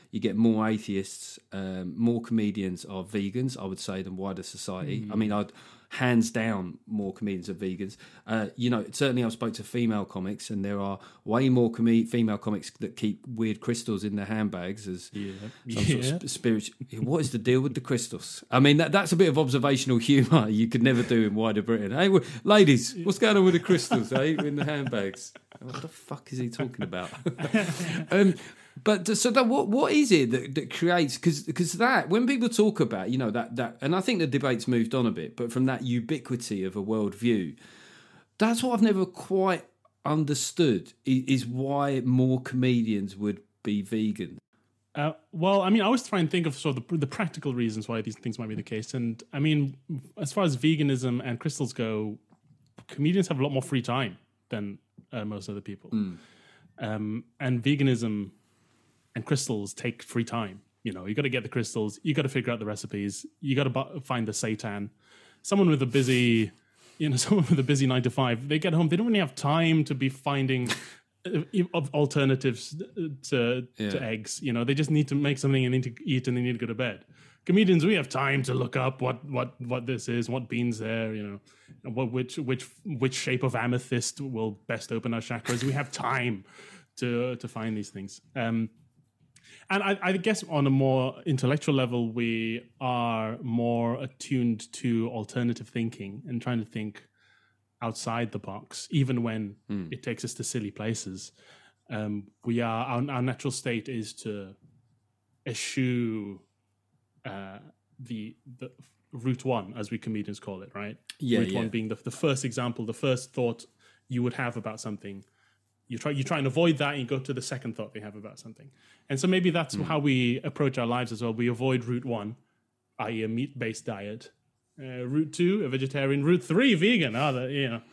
you get more atheists, um, more comedians are vegans, I would say, than wider society. Mm. I mean, I'd hands down more comedians are vegans. Uh, you know, certainly I've spoke to female comics, and there are way more com- female comics that keep weird crystals in their handbags as yeah. some yeah. sort of spiritual. What is the deal with the crystals? I mean, that, that's a bit of observational humour you could never do in wider Britain. Hey, ladies, what's going on with the crystals? Eh, in the handbags? What the fuck is he talking about? um, But so that what what is it that, that creates because because that when people talk about you know that that and I think the debate's moved on a bit, but from that ubiquity of a worldview, that's what I've never quite understood is, is why more comedians would be vegan. Uh, well, I mean, I always try and think of sort of the, the practical reasons why these things might be the case, and I mean, as far as veganism and crystals go, comedians have a lot more free time than uh, most other people, mm. um, and veganism and crystals take free time. You know, you got to get the crystals, you got to figure out the recipes, you got to bu- find the seitan. Someone with a busy, you know, someone with a busy nine to five, they get home, they don't really have time to be finding alternatives to yeah. to eggs. You know, they just need to make something and need to eat and they need to go to bed. Comedians, we have time to look up what what what this is, what beans there, you know, what which which which shape of amethyst will best open our chakras. We have time to to find these things. Um, And I, I guess on a more intellectual level, we are more attuned to alternative thinking and trying to think outside the box, even when mm. it takes us to silly places. Um, we are our, our natural state is to eschew uh, the the route one, as we comedians call it, right? Yeah, route yeah. one being the, the first example, the first thought you would have about something. You try you try and avoid that, and you go to the second thought they have about something. And so maybe that's mm. how we approach our lives as well. We avoid route one, that is a meat-based diet. Uh, route two, a vegetarian. Route three, vegan. Oh, the, you know.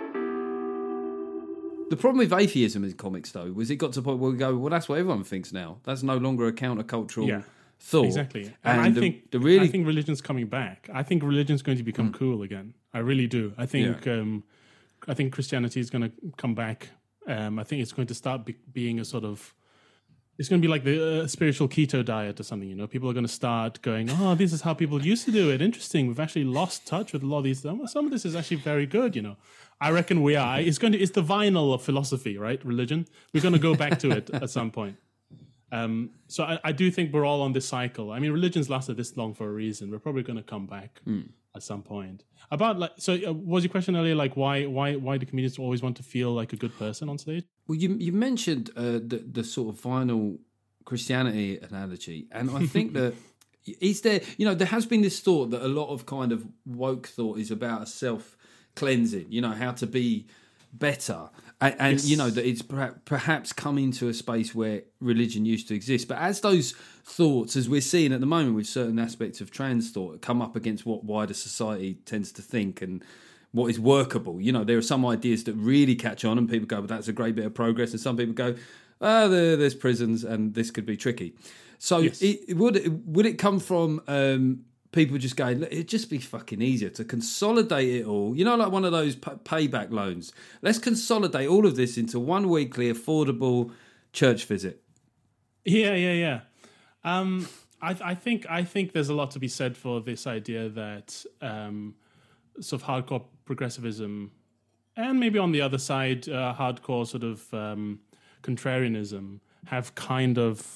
The problem with atheism in comics, though, was it got to the point where we go, well, that's what everyone thinks now. That's no longer a countercultural yeah, thought. Exactly. And, and I the, think the really... I think religion's coming back. I think religion's going to become mm. cool again. I really do. I think yeah. um, I think Christianity is going to come back. Um, I think it's going to start be- being a sort of, it's going to be like the uh, spiritual keto diet or something, you know. People are going to start going, oh, this is how people used to do it. Interesting. We've actually lost touch with a lot of these. Some of this is actually very good, you know. I reckon we are. It's going to, it's the vinyl of philosophy, right? Religion. We're going to go back to it at some point. Um, so I, I do think we're all on this cycle. I mean, religion's lasted this long for a reason. We're probably going to come back mm. at some point. About like, so uh, was your question earlier like why why why do comedians always want to feel like a good person on stage? Well, you you mentioned uh, the the sort of vinyl Christianity analogy, and I think that is there. You know, there has been this thought that a lot of kind of woke thought is about self cleansing. You know, how to be better. And, and yes. you know, that it's perhaps, perhaps come into a space where religion used to exist. But as those thoughts, as we're seeing at the moment with certain aspects of trans thought, come up against what wider society tends to think and what is workable, you know, there are some ideas that really catch on and people go, well, that's a great bit of progress. And some people go, oh, there, there's prisons and this could be tricky. So yes. it, would, it, would it come from... Um, people just going, it'd just be fucking easier to consolidate it all. You know, like one of those p- payback loans. Let's consolidate all of this into one weekly affordable church visit. Yeah, yeah, yeah. Um, I, I think I think there's a lot to be said for this idea that um, sort of hardcore progressivism, and maybe on the other side, uh, hardcore sort of um, contrarianism, have kind of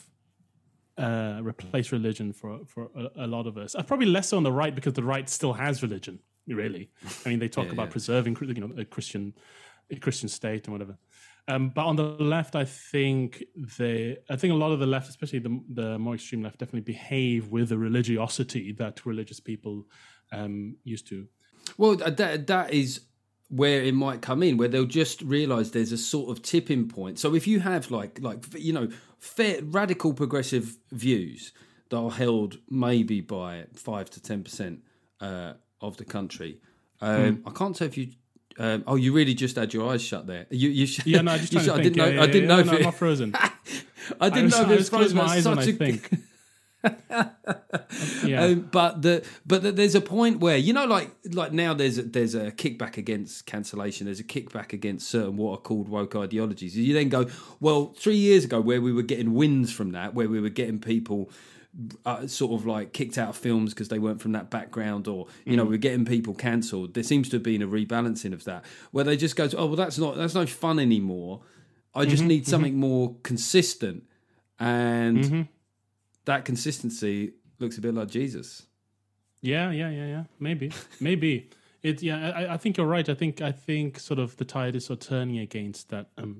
Uh, replace religion for for a, a lot of us. Uh, probably less so on the right because the right still has religion. Really, I mean, they talk yeah, about yeah. preserving, you know, a Christian, a Christian state and whatever. Um, but on the left, I think they, I think a lot of the left, especially the the more extreme left, definitely behave with the religiosity that religious people um, used to. Well, that that is where it might come in, where they'll just realise there's a sort of tipping point. So if you have like like you know fair radical progressive views that are held maybe by five to ten percent uh, of the country, um, mm. I can't tell if you. Um, oh, you really just had your eyes shut there. You, you sh- yeah, no, I just trying to sh- think. I didn't know. Yeah, yeah, I didn't yeah, know no, if it, I'm not frozen. I didn't I was, know if it was frozen. frozen. My eyes Such when a... I think. Yeah. Um, but the but the, there's a point where, you know, like like now there's a, there's a kickback against cancellation. There's a kickback against certain what are called woke ideologies. You then go, well, three years ago, where we were getting wins from that, where we were getting people uh, sort of like kicked out of films because they weren't from that background, or you mm. know, we we're getting people cancelled. There seems to have been a rebalancing of that, where they just go, oh well, that's not that's no fun anymore. I just mm-hmm, need something mm-hmm. more consistent, and mm-hmm. that consistency looks a bit like Jesus. Yeah, yeah, yeah, yeah. Maybe, maybe it. Yeah, I, I think you're right. I think, I think, sort of the tide is sort of turning against that. Um,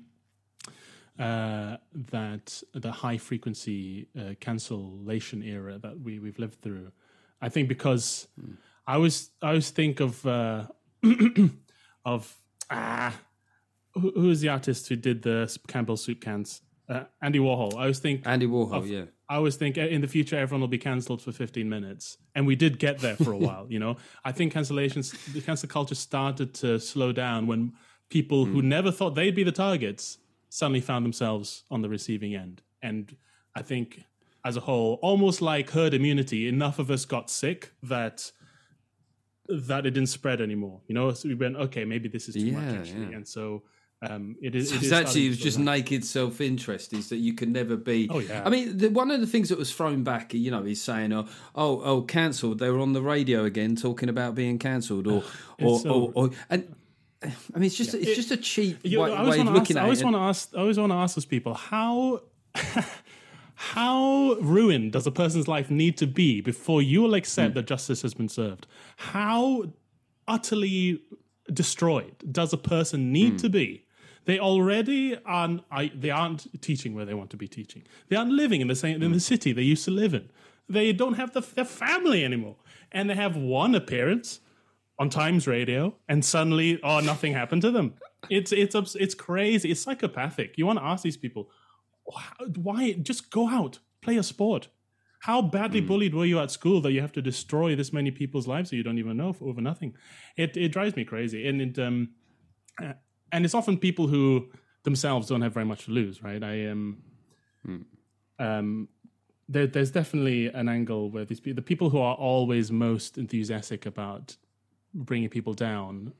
uh, that the high frequency uh, cancellation era that we we've lived through. I think because mm. I always I always think of uh, of ah, who, who is the artist who did the Campbell soup cans? Uh, Andy Warhol. I always think Andy Warhol. of, yeah. I always think in the future everyone will be cancelled for fifteen minutes, and we did get there for a while. You know, I think cancellations, the cancel culture started to slow down when people mm. who never thought they'd be the targets suddenly found themselves on the receiving end. And I think, as a whole, almost like herd immunity, enough of us got sick that that it didn't spread anymore. You know, so we went, okay, maybe this is too yeah, much actually, yeah. and so. Um, it is. So it it's is actually it was to just that. naked self-interest. Is that you can never be? Oh yeah. I mean, the, one of the things that was thrown back, you know, is saying, "Oh, oh, oh, cancelled." They were on the radio again talking about being cancelled, or, or, so, or, or, and I mean, it's just, yeah. it's it, just a cheap you, way, I way of looking ask, at I always it. want to ask. I always want to ask those people how. How ruined does a person's life need to be before you will accept mm. that justice has been served? How utterly destroyed does a person need mm. to be? They already aren't. I, they aren't teaching where they want to be teaching. They aren't living in the same in the city they used to live in. They don't have the, their family anymore, and they have one appearance on Times Radio, and suddenly, oh, nothing happened to them. It's it's it's crazy. It's psychopathic. You want to ask these people, why? Just go out, play a sport. How badly mm. bullied were you at school that you have to destroy this many people's lives that you don't even know for over nothing? It it drives me crazy, and it um. Uh, And it's often people who themselves don't have very much to lose, right? I am. Um, mm. um, there, there's definitely an angle where these people, the people who are always most enthusiastic about bringing people down,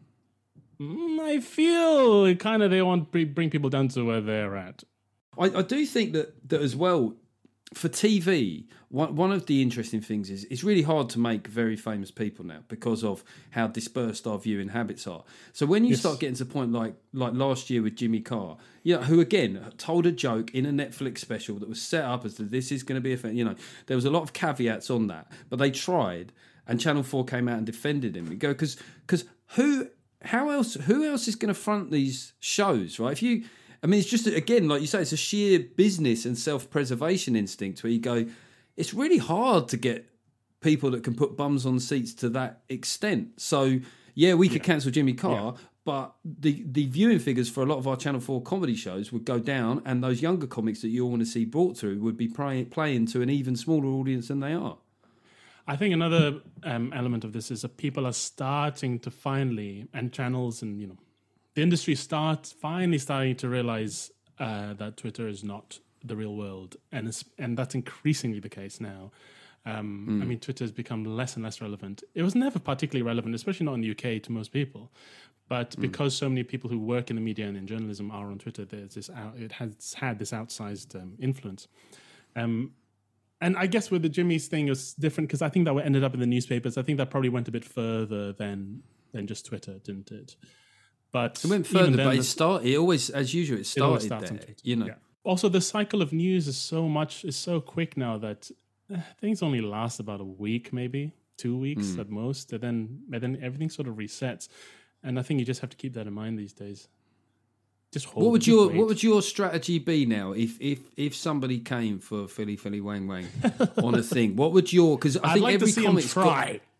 I feel kind of they want to bring people down to where they're at. I, I do think that that as well. For T V, one one of the interesting things is it's really hard to make very famous people now because of how dispersed our viewing habits are. So when you yes. start getting to the point like like last year with Jimmy Carr, you know, who again told a joke in a Netflix special that was set up as that this is going to be a thing, you know, there was a lot of caveats on that, but they tried, and Channel four came out and defended him. You go because because who how else who else is going to front these shows, right? If you I mean, it's just, again, like you say, it's a sheer business and self-preservation instinct where you go, it's really hard to get people that can put bums on seats to that extent. So, yeah, we could yeah. cancel Jimmy Carr, yeah. but the, the viewing figures for a lot of our Channel four comedy shows would go down, and those younger comics that you all want to see brought through would be play, playing to an even smaller audience than they are. I think another um, element of this is that people are starting to finally, and channels and, you know, the industry starts finally starting to realize uh, that Twitter is not the real world, and it's, and that's increasingly the case now. Um, mm. I mean, Twitter has become less and less relevant. It was never particularly relevant, especially not in the U K to most people. But mm. because so many people who work in the media and in journalism are on Twitter, there's this out, it has had this outsized um, influence. Um, and I guess with the Jimmy's thing, it was different because I think that ended up in the newspapers. I think that probably went a bit further than than just Twitter, didn't it? But it went further, but it started. It always, as usual, it started it there. You know. Yeah. Also, the cycle of news is so much is so quick now that uh, things only last about a week, maybe two weeks mm. at most, and then and then everything sort of resets. And I think you just have to keep that in mind these days. Just hold. What would your wait. What would your strategy be now if if if somebody came for Philly Philly Wang Wang on a thing? What would your because I I'd think like every to see comic's him try. got.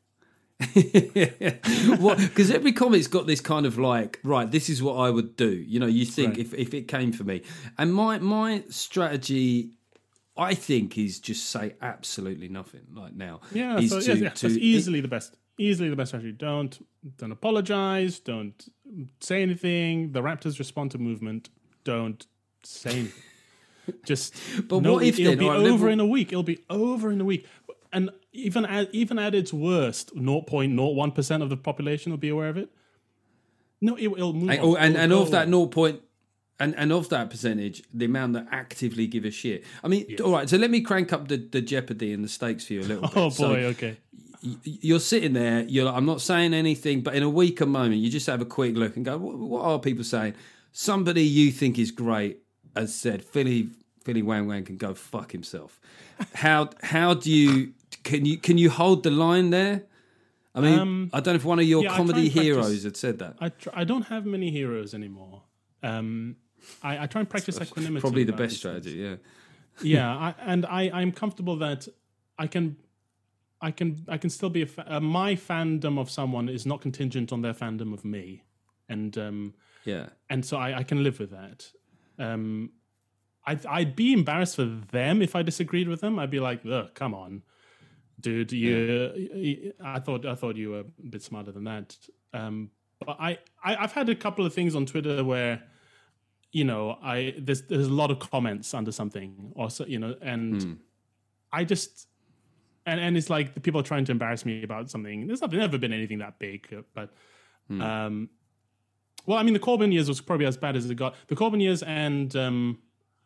Because every comic's got this kind of like, right, this is what I would do. You know, you think right. if, if it came for me. And my my strategy, I think, is just say absolutely nothing like now. Yeah, is so, to, yeah, yeah. to, that's easily it, the best. Easily the best strategy. Don't don't apologize. Don't say anything. The Raptors respond to movement. Don't say anything. Just But no, what if it'll then, be all right, over liberal- in a week? It'll be over in a week, and even at even at its worst, zero point zero one percent of the population will be aware of it. No, it, it'll move. And, on. and, It'll and go of that away. zero point, and, and of that percentage, the amount that actively give a shit. I mean, Yes. all right. So let me crank up the, the jeopardy and the stakes for you a little bit. Oh boy, So okay. y- you're sitting there. You're like, I'm not saying anything, but in a weaker moment, you just have a quick look and go, what, what are people saying? Somebody you think is great has said, Philly Philly Wang Wang can go fuck himself. How how do you can you can you hold the line there? I mean, Um, I don't know if one of your yeah, I try comedy and practice- heroes had said that. I tr- I don't have many heroes anymore. Um, I, I try and practice equanimity. Probably the about best these strategy. Yeah. things. Yeah, I, and I I'm comfortable that I can. I can I can still be a fa- uh, my fandom of someone is not contingent on their fandom of me, and um, Yeah. and so I, I can live with that. Um, I'd, I'd be embarrassed for them if I disagreed with them. I'd be like, "Ugh, come on, dude! You, you- I thought I thought you were a bit smarter than that." Um, but I, I I've had a couple of things on Twitter where, you know, I there's there's a lot of comments under something, or so, you know, and I just. And, and it's like the people are trying to embarrass me about something. There's not, never been anything that big, uh, but um, well, I mean, the Corbyn years was probably as bad as it got. The Corbyn years and um,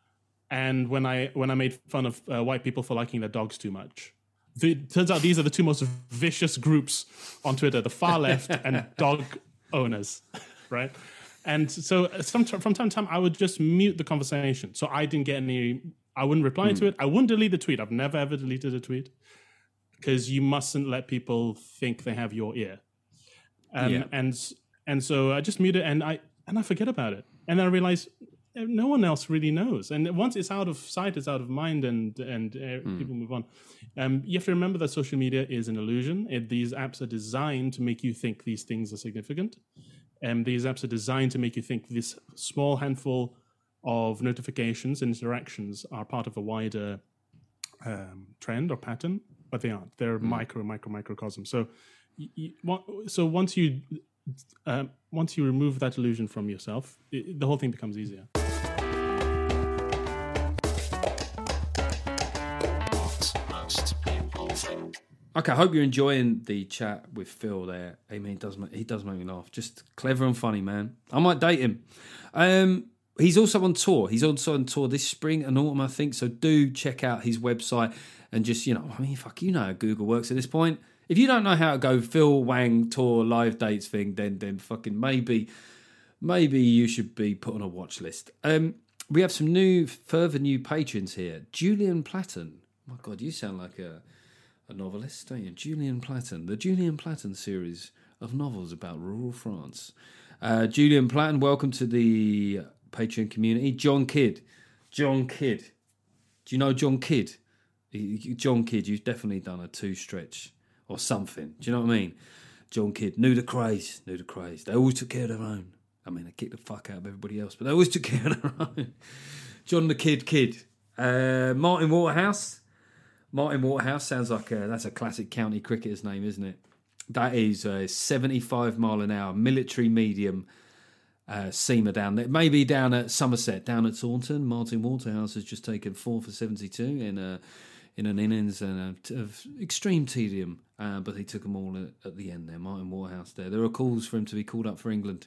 and when I when I made fun of uh, white people for liking their dogs too much. The, turns out these are the two most vicious groups on Twitter: the far left and dog owners, right? And so, uh, some, from time to time, I would just mute the conversation, so I didn't get any. I wouldn't reply to it. I wouldn't delete the tweet. I've never ever deleted a tweet. Because you mustn't let people think they have your ear, um, Yeah. and and so I just mute it and I and I forget about it, and then I realize no one else really knows. And once it's out of sight, it's out of mind, and and uh, Mm. people move on. Um, you have to remember that social media is an illusion. It, these apps are designed to make you think these things are significant, and these apps are designed to make you think this small handful of notifications and interactions are part of a wider um, trend or pattern. But they aren't. They're micro, micro, microcosm. So, you, you, so once you uh, once you remove that illusion from yourself, it, the whole thing becomes easier. Most people think. Okay, I hope you're enjoying the chat with Phil there. I mean, he does make, he does make me laugh. Just clever and funny, man. I might date him. Um, he's also on tour. He's also on tour this spring and autumn, I think. So do check out his website and just, you know, I mean, fuck, you know how Google works at this point. If you don't know how to go Phil Wang tour live dates thing, then then fucking maybe maybe you should be put on a watch list. Um, we have some new, further new patrons here. Julian Platten. My God, you sound like a a novelist, don't you? Julian Platten, the Julian Platten series of novels about rural France. Uh, Julian Platten, welcome to the Patreon community. John Kidd, John Kidd. Do you know John Kidd? John Kidd, you've definitely done a two stretch or something. Do you know what I mean? John Kidd knew the craze, knew the craze. They always took care of their own. I mean, they kicked the fuck out of everybody else, but they always took care of their own. John the Kid Kid. Uh, Martin Waterhouse. Martin Waterhouse sounds like a, that's a classic county cricketer's name, isn't it? That is a seventy-five mile an hour military medium uh, seamer down there. Maybe down at Somerset, down at Taunton. Martin Waterhouse has just taken four for seventy-two in a in an innings and a, of extreme tedium, uh, but he took them all at, at the end there. Martin Waterhouse there. There are calls for him to be called up for England,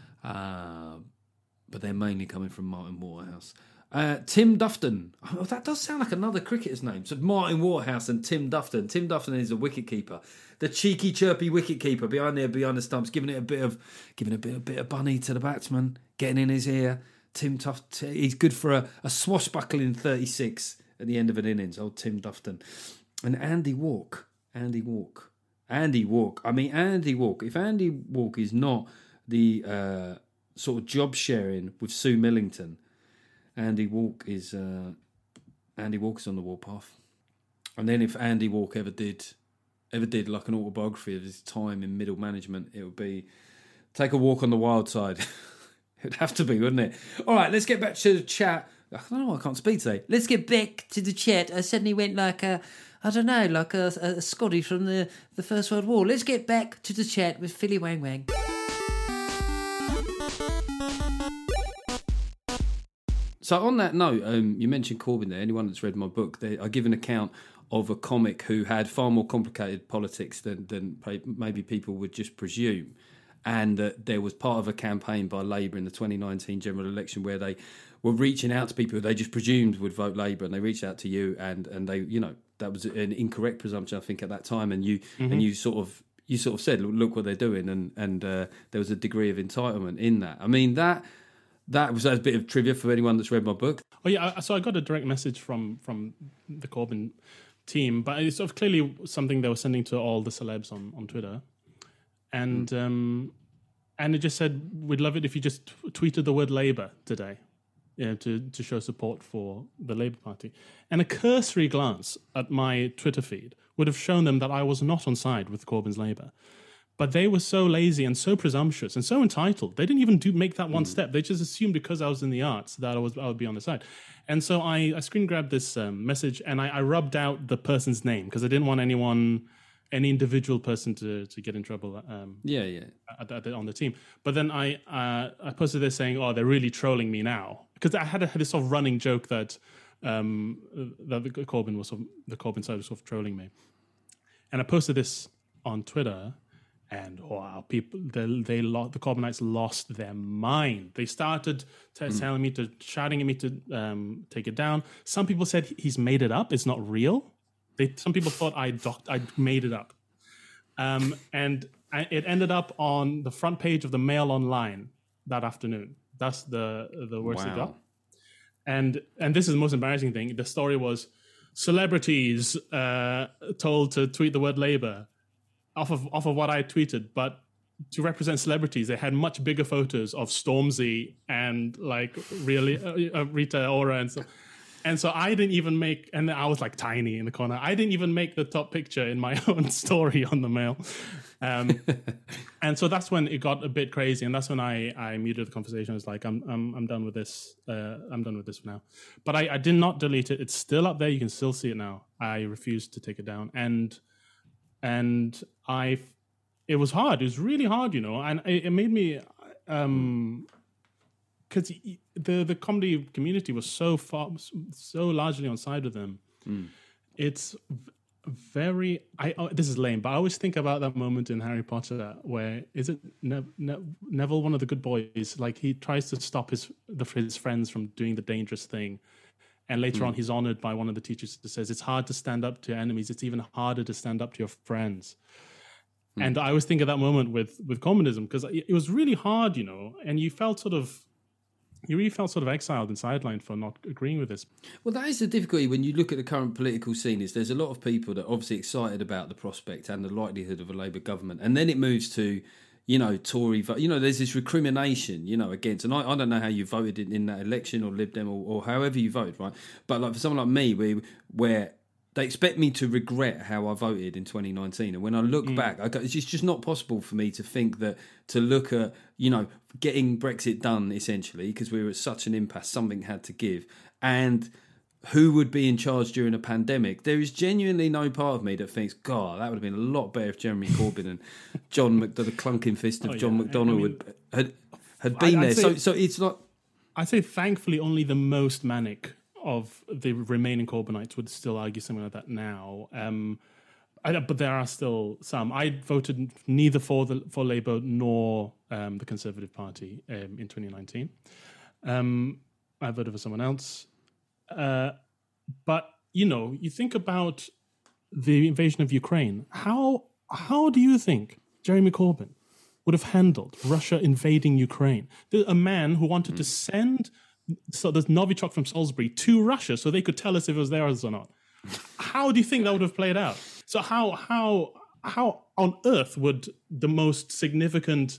uh, but they're mainly coming from Martin Waterhouse. Uh, Tim Dufton. Oh, that does sound like another cricketer's name. So Martin Waterhouse and Tim Dufton. Tim Dufton is a wicketkeeper, the cheeky, chirpy wicketkeeper behind there, behind the stumps, giving it a bit of, giving a bit, a bit of bunny to the batsman, getting in his ear. Tim Tuft. He's good for a, a swashbuckling thirty-six at the end of an innings. Old Tim Dufton. And Andy Walk. Andy Walk. Andy Walk. I mean, Andy Walk. If Andy Walk is not the uh, sort of job sharing with Sue Millington, Andy Walk is uh, Andy Walk is on the warpath. And then if Andy Walk ever did ever did like an autobiography of his time in middle management, it would be Take a Walk on the Wild Side. It would have to be, wouldn't it? All right, let's get back to the chat. I don't know, I can't speak today. Let's get back to the chat. I suddenly went like a, I don't know, like a, a Scotty from the, the First World War. Let's get back to the chat with Philly Wang Wang. So So on that note, um, you mentioned Corbyn there. Anyone that's read my book, they, I give an account of a comic who had far more complicated politics than, than maybe people would just presume. And that uh, there was part of a campaign by Labour in the twenty nineteen general election where they were reaching out to people who they just presumed would vote Labour, and they reached out to you, and, and they, you know, that was an incorrect presumption, I think, at that time. And you mm-hmm. and you sort of you sort of said, look what they're doing, and and uh, there was a degree of entitlement in that. I mean, that that was a bit of trivia for anyone that's read my book. Oh yeah, so I got a direct message from from the Corbyn team, but it's sort of clearly something they were sending to all the celebs on, on Twitter. And mm. um, and it just said, we'd love it if you just t- tweeted the word Labour today, you know, to, to show support for the Labour Party. And a cursory glance at my Twitter feed would have shown them that I was not on side with Corbyn's Labour. But they were so lazy and so presumptuous and so entitled. They didn't even do make that one mm. step. They just assumed because I was in the arts that I was I would be on the side. And so I, I screen grabbed this um, message and I, I rubbed out the person's name because I didn't want anyone... any individual person to, to get in trouble um, yeah, yeah. At, at the, on the team. But then I uh, I posted this saying, oh, they're really trolling me now. Because I had, a, had this sort of running joke that um, that the Corbyn was sort of, the Corbyn side was sort of trolling me. And I posted this on Twitter, and wow, people they, they lo- the Corbynites lost their mind. They started t- mm. telling me to shouting at me to um, take it down. Some people said he's made it up. It's not real. They, some people thought I doc- I made it up, um, and I, it ended up on the front page of the Mail Online that afternoon. That's the the worst wow. it got. And and this is the most embarrassing thing. The story was celebrities uh, told to tweet the word Labour off of off of what I tweeted, but to represent celebrities, they had much bigger photos of Stormzy and like really uh, Rita Ora and stuff. And so I didn't even make, and I was like tiny in the corner. I didn't even make the top picture in my own story on the Mail. Um, and so that's when it got a bit crazy. And that's when I, I muted the conversation. I was like, I'm I'm I'm done with this. Uh, I'm done with this for now. But I, I did not delete it. It's still up there. You can still see it now. I refused to take it down. And and I, it was hard. It was really hard, you know. And it, it made me, um, because the the comedy community was so far, so largely on side with them. Mm. It's very. I oh, this is lame, but I always think about that moment in Harry Potter where is it ne- ne- Neville, one of the good boys, like he tries to stop his the, his friends from doing the dangerous thing, and later mm. on he's honored by one of the teachers that says it's hard to stand up to enemies. It's even harder to stand up to your friends. Mm. And I always think of that moment with with communism because it was really hard, you know, and you felt sort of. You really felt sort of exiled and sidelined for not agreeing with this. Well, that is the difficulty when you look at the current political scene is there's a lot of people that are obviously excited about the prospect and the likelihood of a Labour government. And then it moves to, you know, Tory vote. You know, there's this recrimination, you know, against. And I, I don't know how you voted in, in that election or Lib Dem or, or however you voted, right? But like for someone like me, where, where they expect me to regret how I voted in twenty nineteen. And when I look mm. back, I go, it's just, just not possible for me to think that, to look at, you know, getting Brexit done, essentially, because we were at such an impasse, something had to give. And who would be in charge during a pandemic? There is genuinely no part of me that thinks, God, that would have been a lot better if Jeremy Corbyn and John Mc, the clunking fist of oh, John yeah. McDonnell I mean, would, had, had been I'd, I'd there. Say, so, so it's not... I'd say, thankfully, only the most manic of the remaining Corbynites would still argue something like that now. Um, I, but there are still some. I voted neither for the for Labour nor um, the Conservative Party um, in twenty nineteen. Um, I voted for someone else. Uh, but, you know, you think about the invasion of Ukraine. How how do you think Jeremy Corbyn would have handled Russia invading Ukraine? A man who wanted mm. to send... So there's Novichok from Salisbury to Russia so they could tell us if it was theirs or not. How do you think that would have played out? So how how how on earth would the most significant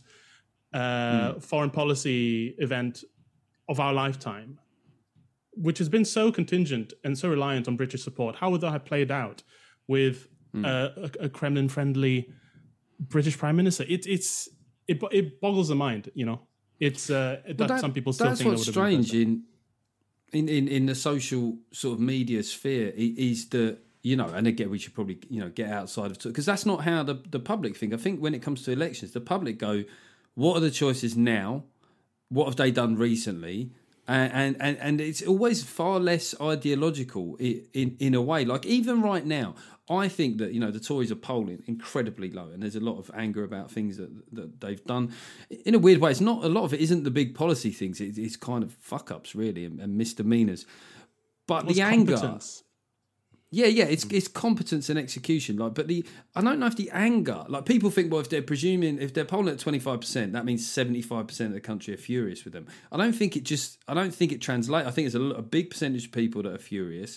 uh, mm. foreign policy event of our lifetime, which has been so contingent and so reliant on British support, how would that have played out with mm. uh, a, a Kremlin-friendly British Prime Minister? It, it's it it boggles the mind, you know. It's uh, that, that some people still that's think what's that would have strange in, in in in the social sort of media sphere is that, you know, and again we should probably, you know, get outside of, because that's not how the the public think. I think when it comes to elections, the public go, what are the choices now? What have they done recently? And, and and and it's always far less ideological in, in in a way. Like even right now, I think that you know the Tories are polling incredibly low, and there's a lot of anger about things that that they've done. In a weird way, it's not a lot of it isn't the big policy things. It, it's kind of fuck ups really and, and misdemeanors. But What's the anger. competence? Yeah, yeah, it's it's competence and execution. Like, but the I don't know if the anger, like people think, well, if they're presuming if they're polling at twenty five percent, that means seventy five percent of the country are furious with them. I don't think it just I don't think it translates. I think it's a, a big percentage of people that are furious.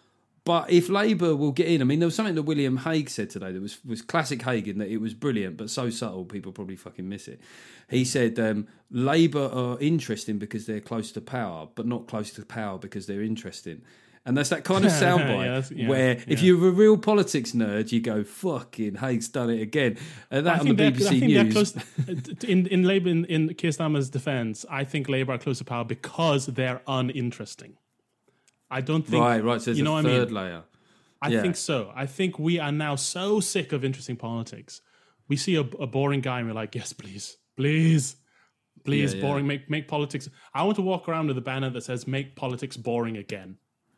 But if Labour will get in, I mean, there was something that William Hague said today that was was classic Hague in that it was brilliant, but so subtle people probably fucking miss it. He said um, Labour are interesting because they're close to power, but not close to power because they're interesting. And that's that kind of soundbite yeah, yeah, where yeah. if you're a real politics nerd, you go, fucking Hague's done it again. And that I on the think B B C I think News. they're close, in, in Labour, in, in Keir Starmer's defence, I think Labour are close to power because they're uninteresting. I don't think... Right, right, so there's you know a what I third mean? layer. I Yeah. think so. I think we are now so sick of interesting politics. We see a, a boring guy and we're like, yes, please, please, please, Yeah, yeah. boring, make make politics... I want to walk around with a banner that says, make politics boring again.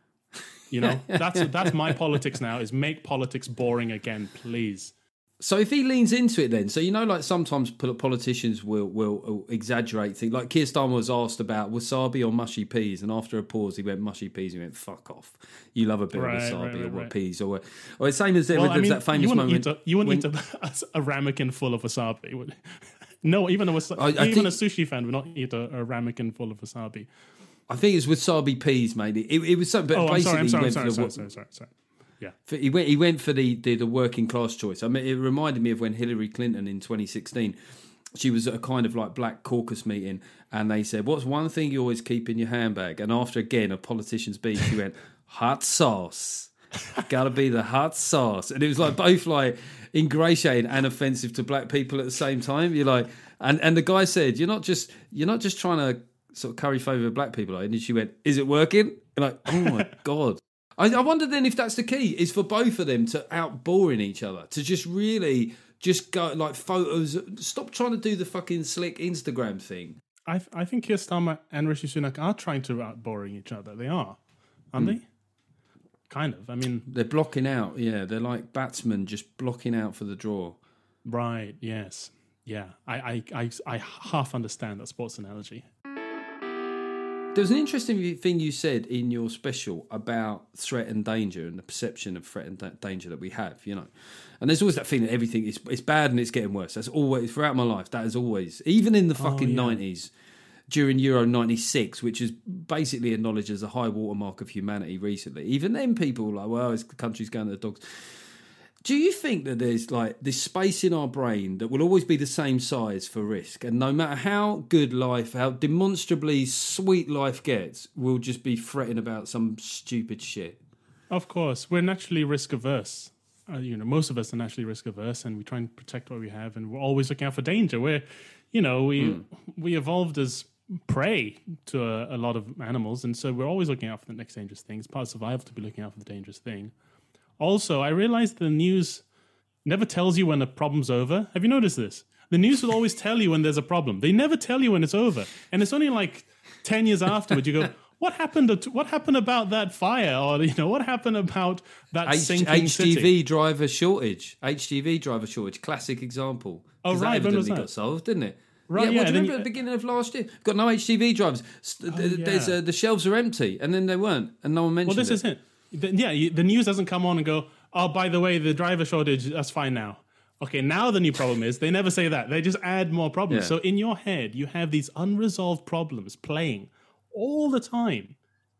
You know, that's that's my politics now, is make politics boring again, please. So if he leans into it then, so you know like sometimes pol- politicians will, will exaggerate things. Like Keir Starmer was asked about wasabi or mushy peas, and after a pause he went mushy peas, he went fuck off. You love a bit Right, of wasabi right, or right, what right. peas or what. Or it's same as there Well, was I mean, that famous you wouldn't moment. eat a, you wouldn't when- eat a, a ramekin full of wasabi. would- No, even a wasabi, I- I even think- a sushi fan would not eat a, a ramekin full of wasabi. I think it's wasabi peas, maybe. It, it was so. But Oh, I'm basically, sorry, I'm he sorry, I'm went sorry, for sorry, the, sorry, sorry, sorry. Yeah. For, he went. He went for the, the the working class choice. I mean, it reminded me of when Hillary Clinton in twenty sixteen, she was at a kind of like black caucus meeting, and they said, "What's one thing you always keep in your handbag?" And after again a politician's speech, she went, "Hot sauce." Gotta be the hot sauce, and it was like both like ingratiating and offensive to black people at the same time. You're like, and and the guy said, "You're not just you're not just trying to sort of curry favour with black people." And she went, "Is it working?" And like, oh my god. I, I wonder then if that's the key, is for both of them to outboring each other, to just really just go like photos. Stop trying to do the fucking slick Instagram thing. I I think Keir Starmer and Rishi Sunak are trying to outboring each other. They are, aren't they? Kind of. I mean, They're blocking out. Yeah, they're like batsmen just blocking out for the draw. right? Yes. Yeah. I I I, I half understand that sports analogy. There was an interesting thing you said in your special about threat and danger and the perception of threat and da- danger that we have, you know. And there's always that feeling that everything is it's bad and it's getting worse. That's always, throughout my life, that is always, even in the fucking yeah. nineties, during Euro ninety-six, which is basically acknowledged as a high watermark of humanity recently. Even then people were like, well, the country's going to the dogs. Do you think that there's like this space in our brain that will always be the same size for risk, and no matter how good life, how demonstrably sweet life gets, we'll just be fretting about some stupid shit? Of course, we're naturally risk averse. Uh, you know, most of us are naturally risk averse, and we try and protect what we have, and we're always looking out for danger. We're, you know, we Mm. we evolved as prey to a, a lot of animals, and so we're always looking out for the next dangerous thing. It's part of survival to be looking out for the dangerous thing. Also, I realized the news never tells you when a problem's over. Have you noticed this? The news will always tell you when there's a problem. They never tell you when it's over. And it's only like ten years afterward you go, what happened to, what happened about that fire? Or, you know, what happened about that H- sinking H G V city? driver shortage. H G V driver shortage. Classic example. Oh, 'Cause right, That when was evidently that? got solved, didn't it? Right, yeah, yeah, well, do you and then remember you- at the beginning of last year? Got no H G V drivers. St- Oh, th- There's yeah. uh, the shelves are empty, and then they weren't, and no one mentioned Well, this it. is it. The- yeah, you- the news doesn't come on and go, oh, by the way, the driver shortage, that's fine now. Okay, now the new problem is they never say that. They just add more problems. Yeah. So in your head, you have these unresolved problems playing all the time.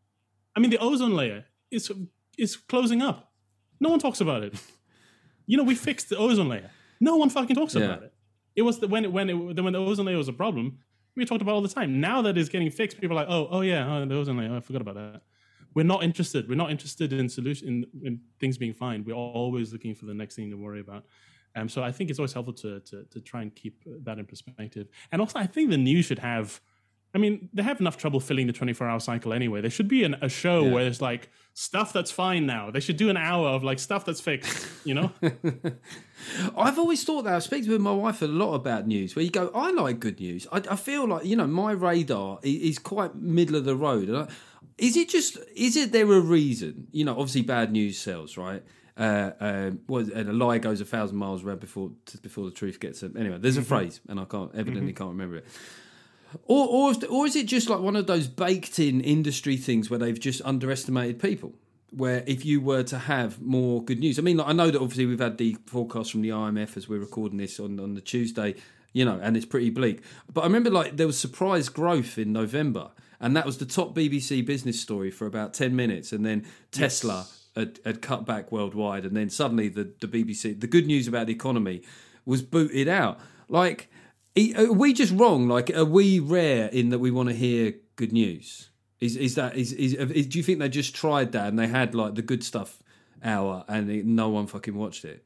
I mean, the ozone layer is is closing up. No one talks about it. You know, we fixed the ozone layer. No one fucking talks Yeah. about it. It was the, when it, when it, when the ozone layer was a problem, we talked about it all the time. Now that it's getting fixed, people are like, oh, oh yeah, oh, the ozone layer. Oh, I forgot about that. We're not interested. We're not interested in solution in, in things being fine. We're always looking for the next thing to worry about. Um, so I think it's always helpful to, to to try and keep that in perspective. And also, I think the news should have. I mean, they have enough trouble filling the twenty-four hour cycle anyway. There should be an, a show Yeah. where there's like stuff that's fine now. They should do an hour of like stuff that's fixed, you know? I've always thought that. I speak with my wife a lot about news, where you go, I like good news. I, I feel like, you know, my radar i- is quite middle of the road. And I, is it just, is it there a reason? You know, obviously bad news sells, right? Uh, um, what, and a lie goes a thousand miles round before before the truth gets it. Anyway, there's a phrase, and I can't evidently can't remember it. Or, or, if, or is it just like one of those baked-in industry things where they've just underestimated people? Where if you were to have more good news, I mean, like, I know that obviously we've had the forecast from the I M F as we're recording this on, on the Tuesday, you know, and it's pretty bleak. But I remember like there was surprise growth in November, and that was the top B B C business story for about ten minutes, and then Tesla Yes. had, had cut back worldwide, and then suddenly the, the B B C, the good news about the economy was booted out. Like, are we just wrong? Like, are we rare in that we want to hear good news? Is is that is, is is do you think they just tried that and they had like the good stuff hour and it, no one fucking watched it?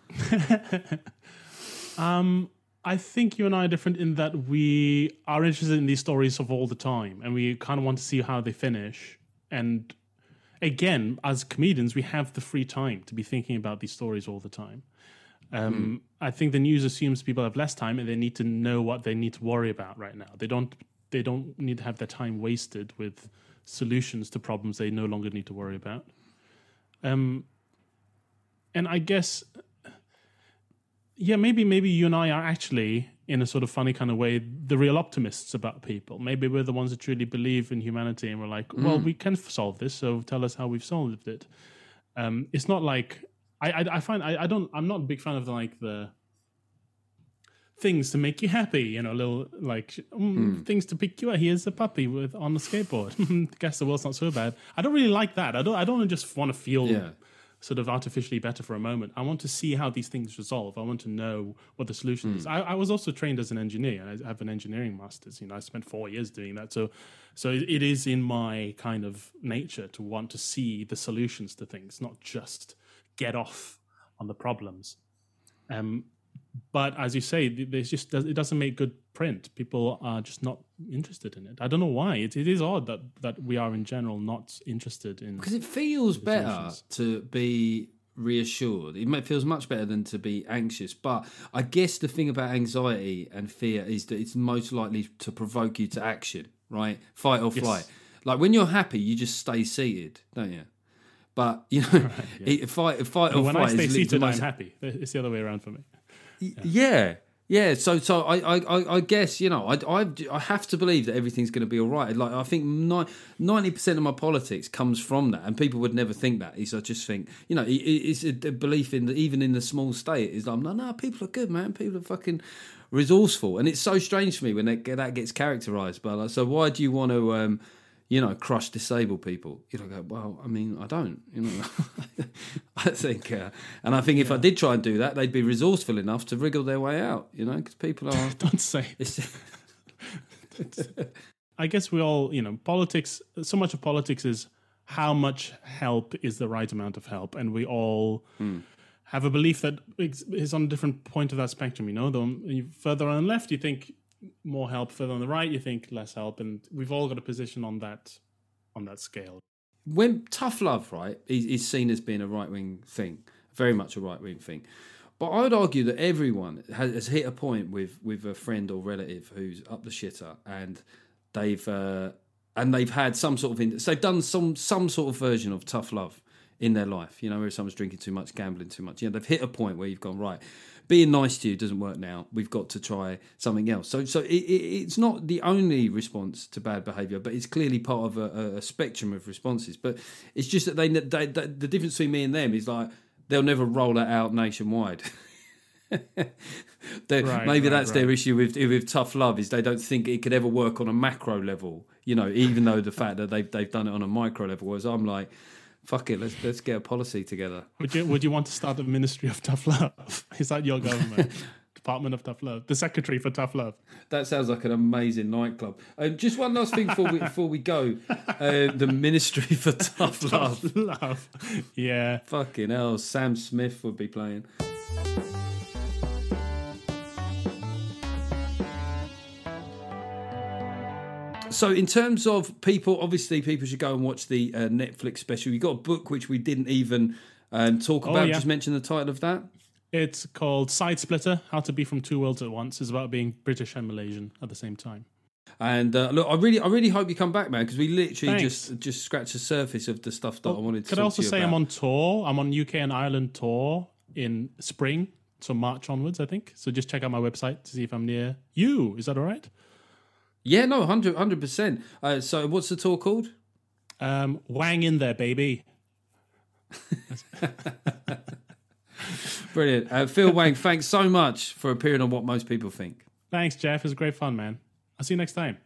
um, I think you and I are different in that we are interested in these stories of all the time, and we kind of want to see how they finish. And again, as comedians, we have the free time to be thinking about these stories all the time. Um, mm. I think the news assumes people have less time and they need to know what they need to worry about right now. They don't. They don't need to have their time wasted with solutions to problems they no longer need to worry about. Um, and I guess, yeah, maybe maybe you and I are actually, in a sort of funny kind of way, the real optimists about people. Maybe we're the ones that truly believe in humanity, and we're like, mm. well, we can solve this, so tell us how we've solved it. Um, it's not like I I, I find I, I don't I'm not a big fan of the, like the. things to make you happy, you know, little like mm, mm. things to pick you up. Here's a puppy with on a skateboard. Guess the world's not so bad. I don't really like that. I don't. I don't just want to feel yeah. sort of artificially better for a moment. I want to see how these things resolve. I want to know what the solution mm. is. I, I was also trained as an engineer. I have an engineering master's. You know, I spent four years doing that. So, so it is in my kind of nature to want to see the solutions to things, not just get off on the problems. Um. But as you say, there's just it doesn't make good print. People are just not interested in it. I don't know why. It, it is odd that, that we are in general not interested in, because it feels better to be reassured. It feels much better than to be anxious. But I guess the thing about anxiety and fear is that it's most likely to provoke you to action, right? Fight or flight. Yes. Like when you're happy, you just stay seated, don't you? But you know, right, yeah. it, fight, fight or when flight. When I stay is seated, most... I'm happy. It's the other way around for me. Yeah, yeah. yeah. So, so I, I, I guess you know, I, I, I have to believe that everything's going to be all right. Like I think ninety percent of my politics comes from that, and people would never think that. Is I just think, you know, it, it's a belief in that even in the small state is like, no, no, people are good, man. People are fucking resourceful, and it's so strange for me when that, that gets characterised. But like, so why do you want to? Um, you know, crush disabled people. You know, go, well, I mean, I don't, you know. I think, uh, and I think if yeah. I did try and do that, they'd be resourceful enough to wriggle their way out, you know, because people are... Don't say. I guess we all, you know, politics, so much of politics is how much help is the right amount of help. And we all mm. have a belief that is on a different point of that spectrum, you know. The further on the left, you think... more help, further on the right you think less help, and we've all got a position on that on that scale. When tough love, right, is, is seen as being a right-wing thing, very much a right-wing thing, but I would argue that everyone has, has hit a point with with a friend or relative who's up the shitter, and they've uh, and they've had some sort of so they've done some some sort of version of tough love in their life, you know, where someone's drinking too much, gambling too much. You know, they've hit a point where you've gone, right, being nice to you doesn't work now. We've got to try something else. So so it, it, it's not the only response to bad behaviour, but it's clearly part of a, a spectrum of responses. But it's just that they, they, they the difference between me and them is like they'll never roll that out nationwide. right, maybe right, that's right. their issue with with tough love, is they don't think it could ever work on a macro level, you know, even though the fact that they've, they've done it on a micro level. Whereas I'm like, fuck it, let's let's get a policy together. Would you would you want to start a ministry of tough love? Is that your government? Department of Tough Love, the secretary for tough love. That sounds like an amazing nightclub. Um, just one last thing before we before we go, uh, the ministry for tough, tough love. love. Yeah. Fucking hell, Sam Smith would be playing. so in terms of people, obviously people should go and watch the uh, Netflix special. You got a book which we didn't even um, talk Oh, about. yeah. Just mention the title of that. It's called Side Splitter: How to Be from Two Worlds at Once. It's about being British and Malaysian at the same time. And uh, look, I really, I really hope you come back, man, because we literally Thanks. just just scratched the surface of the stuff that I wanted to Could talk I also to you say about. I'm on tour? I'm on U K and Ireland tour in spring, so March onwards, I think. So just check out my website to see if I'm near you. Is that all right? Yeah, no, one hundred percent. Uh, so what's the tour called? Um, Wang in there, baby. Brilliant. Uh, Phil Wang, thanks so much for appearing on What Most People Think. Thanks, Jeff. It was great fun, man. I'll see you next time.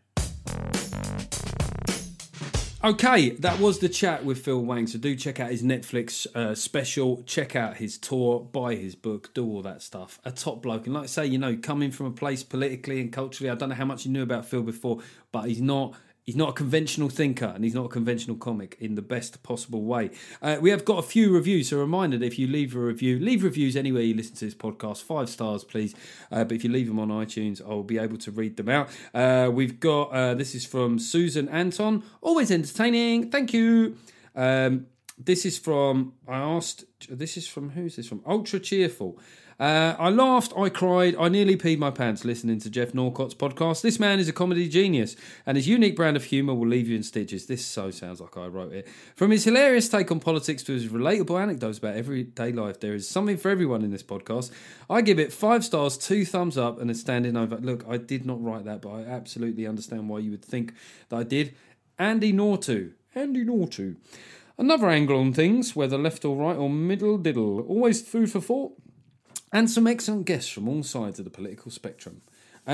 Okay, that was the chat with Phil Wang. So do check out his Netflix uh, special, check out his tour, buy his book, do all that stuff. A top bloke. And like I say, you know, coming from a place politically and culturally, I don't know how much you knew about Phil before, but he's not... He's not a conventional thinker and he's not a conventional comic in the best possible way. Uh, we have got a few reviews. So a reminder that if you leave a review, leave reviews anywhere you listen to this podcast. Five stars, please. Uh, but if you leave them on iTunes, I'll be able to read them out. Uh, we've got, uh, this is from Susan Anton. Always entertaining. Thank you. Um, this is from, I asked, this is from, who's this from? Ultra Cheerful. Uh, I laughed, I cried, I nearly peed my pants listening to Jeff Norcott's podcast. This man is a comedy genius, and his unique brand of humour will leave you in stitches. This so sounds like I wrote it. From his hilarious take on politics to his relatable anecdotes about everyday life, there is something for everyone in this podcast. I give it five stars, two thumbs up, and a standing over. Look, I did not write that, but I absolutely understand why you would think that I did. Andy Nortu. Andy Nortu. Another angle on things, whether left or right or middle diddle. Always food for thought. And some excellent guests from all sides of the political spectrum.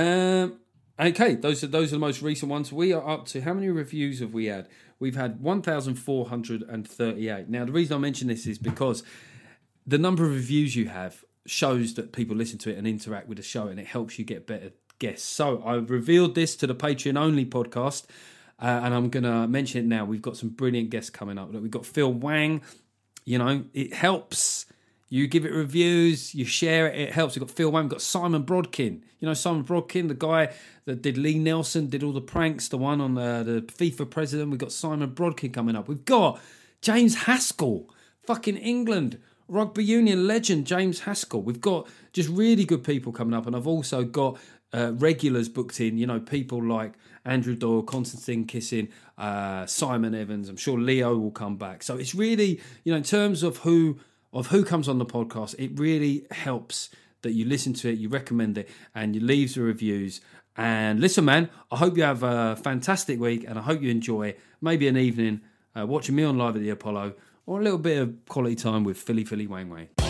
Um, okay, those are those are the most recent ones. We are up to, how many reviews have we had? We've had one thousand four hundred thirty-eight. Now, the reason I mention this is because the number of reviews you have shows that people listen to it and interact with the show, and it helps you get better guests. So I've revealed this to the Patreon-only podcast, uh, and I'm going to mention it now. We've got some brilliant guests coming up. We've got Phil Wang. You know, it helps. You give it reviews, you share it, it helps. We've got Phil Wang, we've got Simon Brodkin. You know Simon Brodkin, the guy that did Lee Nelson, did all the pranks, the one on the, the FIFA president. We've got Simon Brodkin coming up. We've got James Haskell, fucking England, rugby union legend James Haskell. We've got just really good people coming up. And I've also got uh, regulars booked in, you know, people like Andrew Doyle, Constantine Kissing, uh, Simon Evans. I'm sure Leo will come back. So it's really, you know, in terms of who... of who comes on the podcast, it really helps that you listen to it, you recommend it, and you leave the reviews. And listen, man, I hope you have a fantastic week, and I hope you enjoy maybe an evening uh, watching me on Live at the Apollo, or a little bit of quality time with Philly Philly Wang Wang.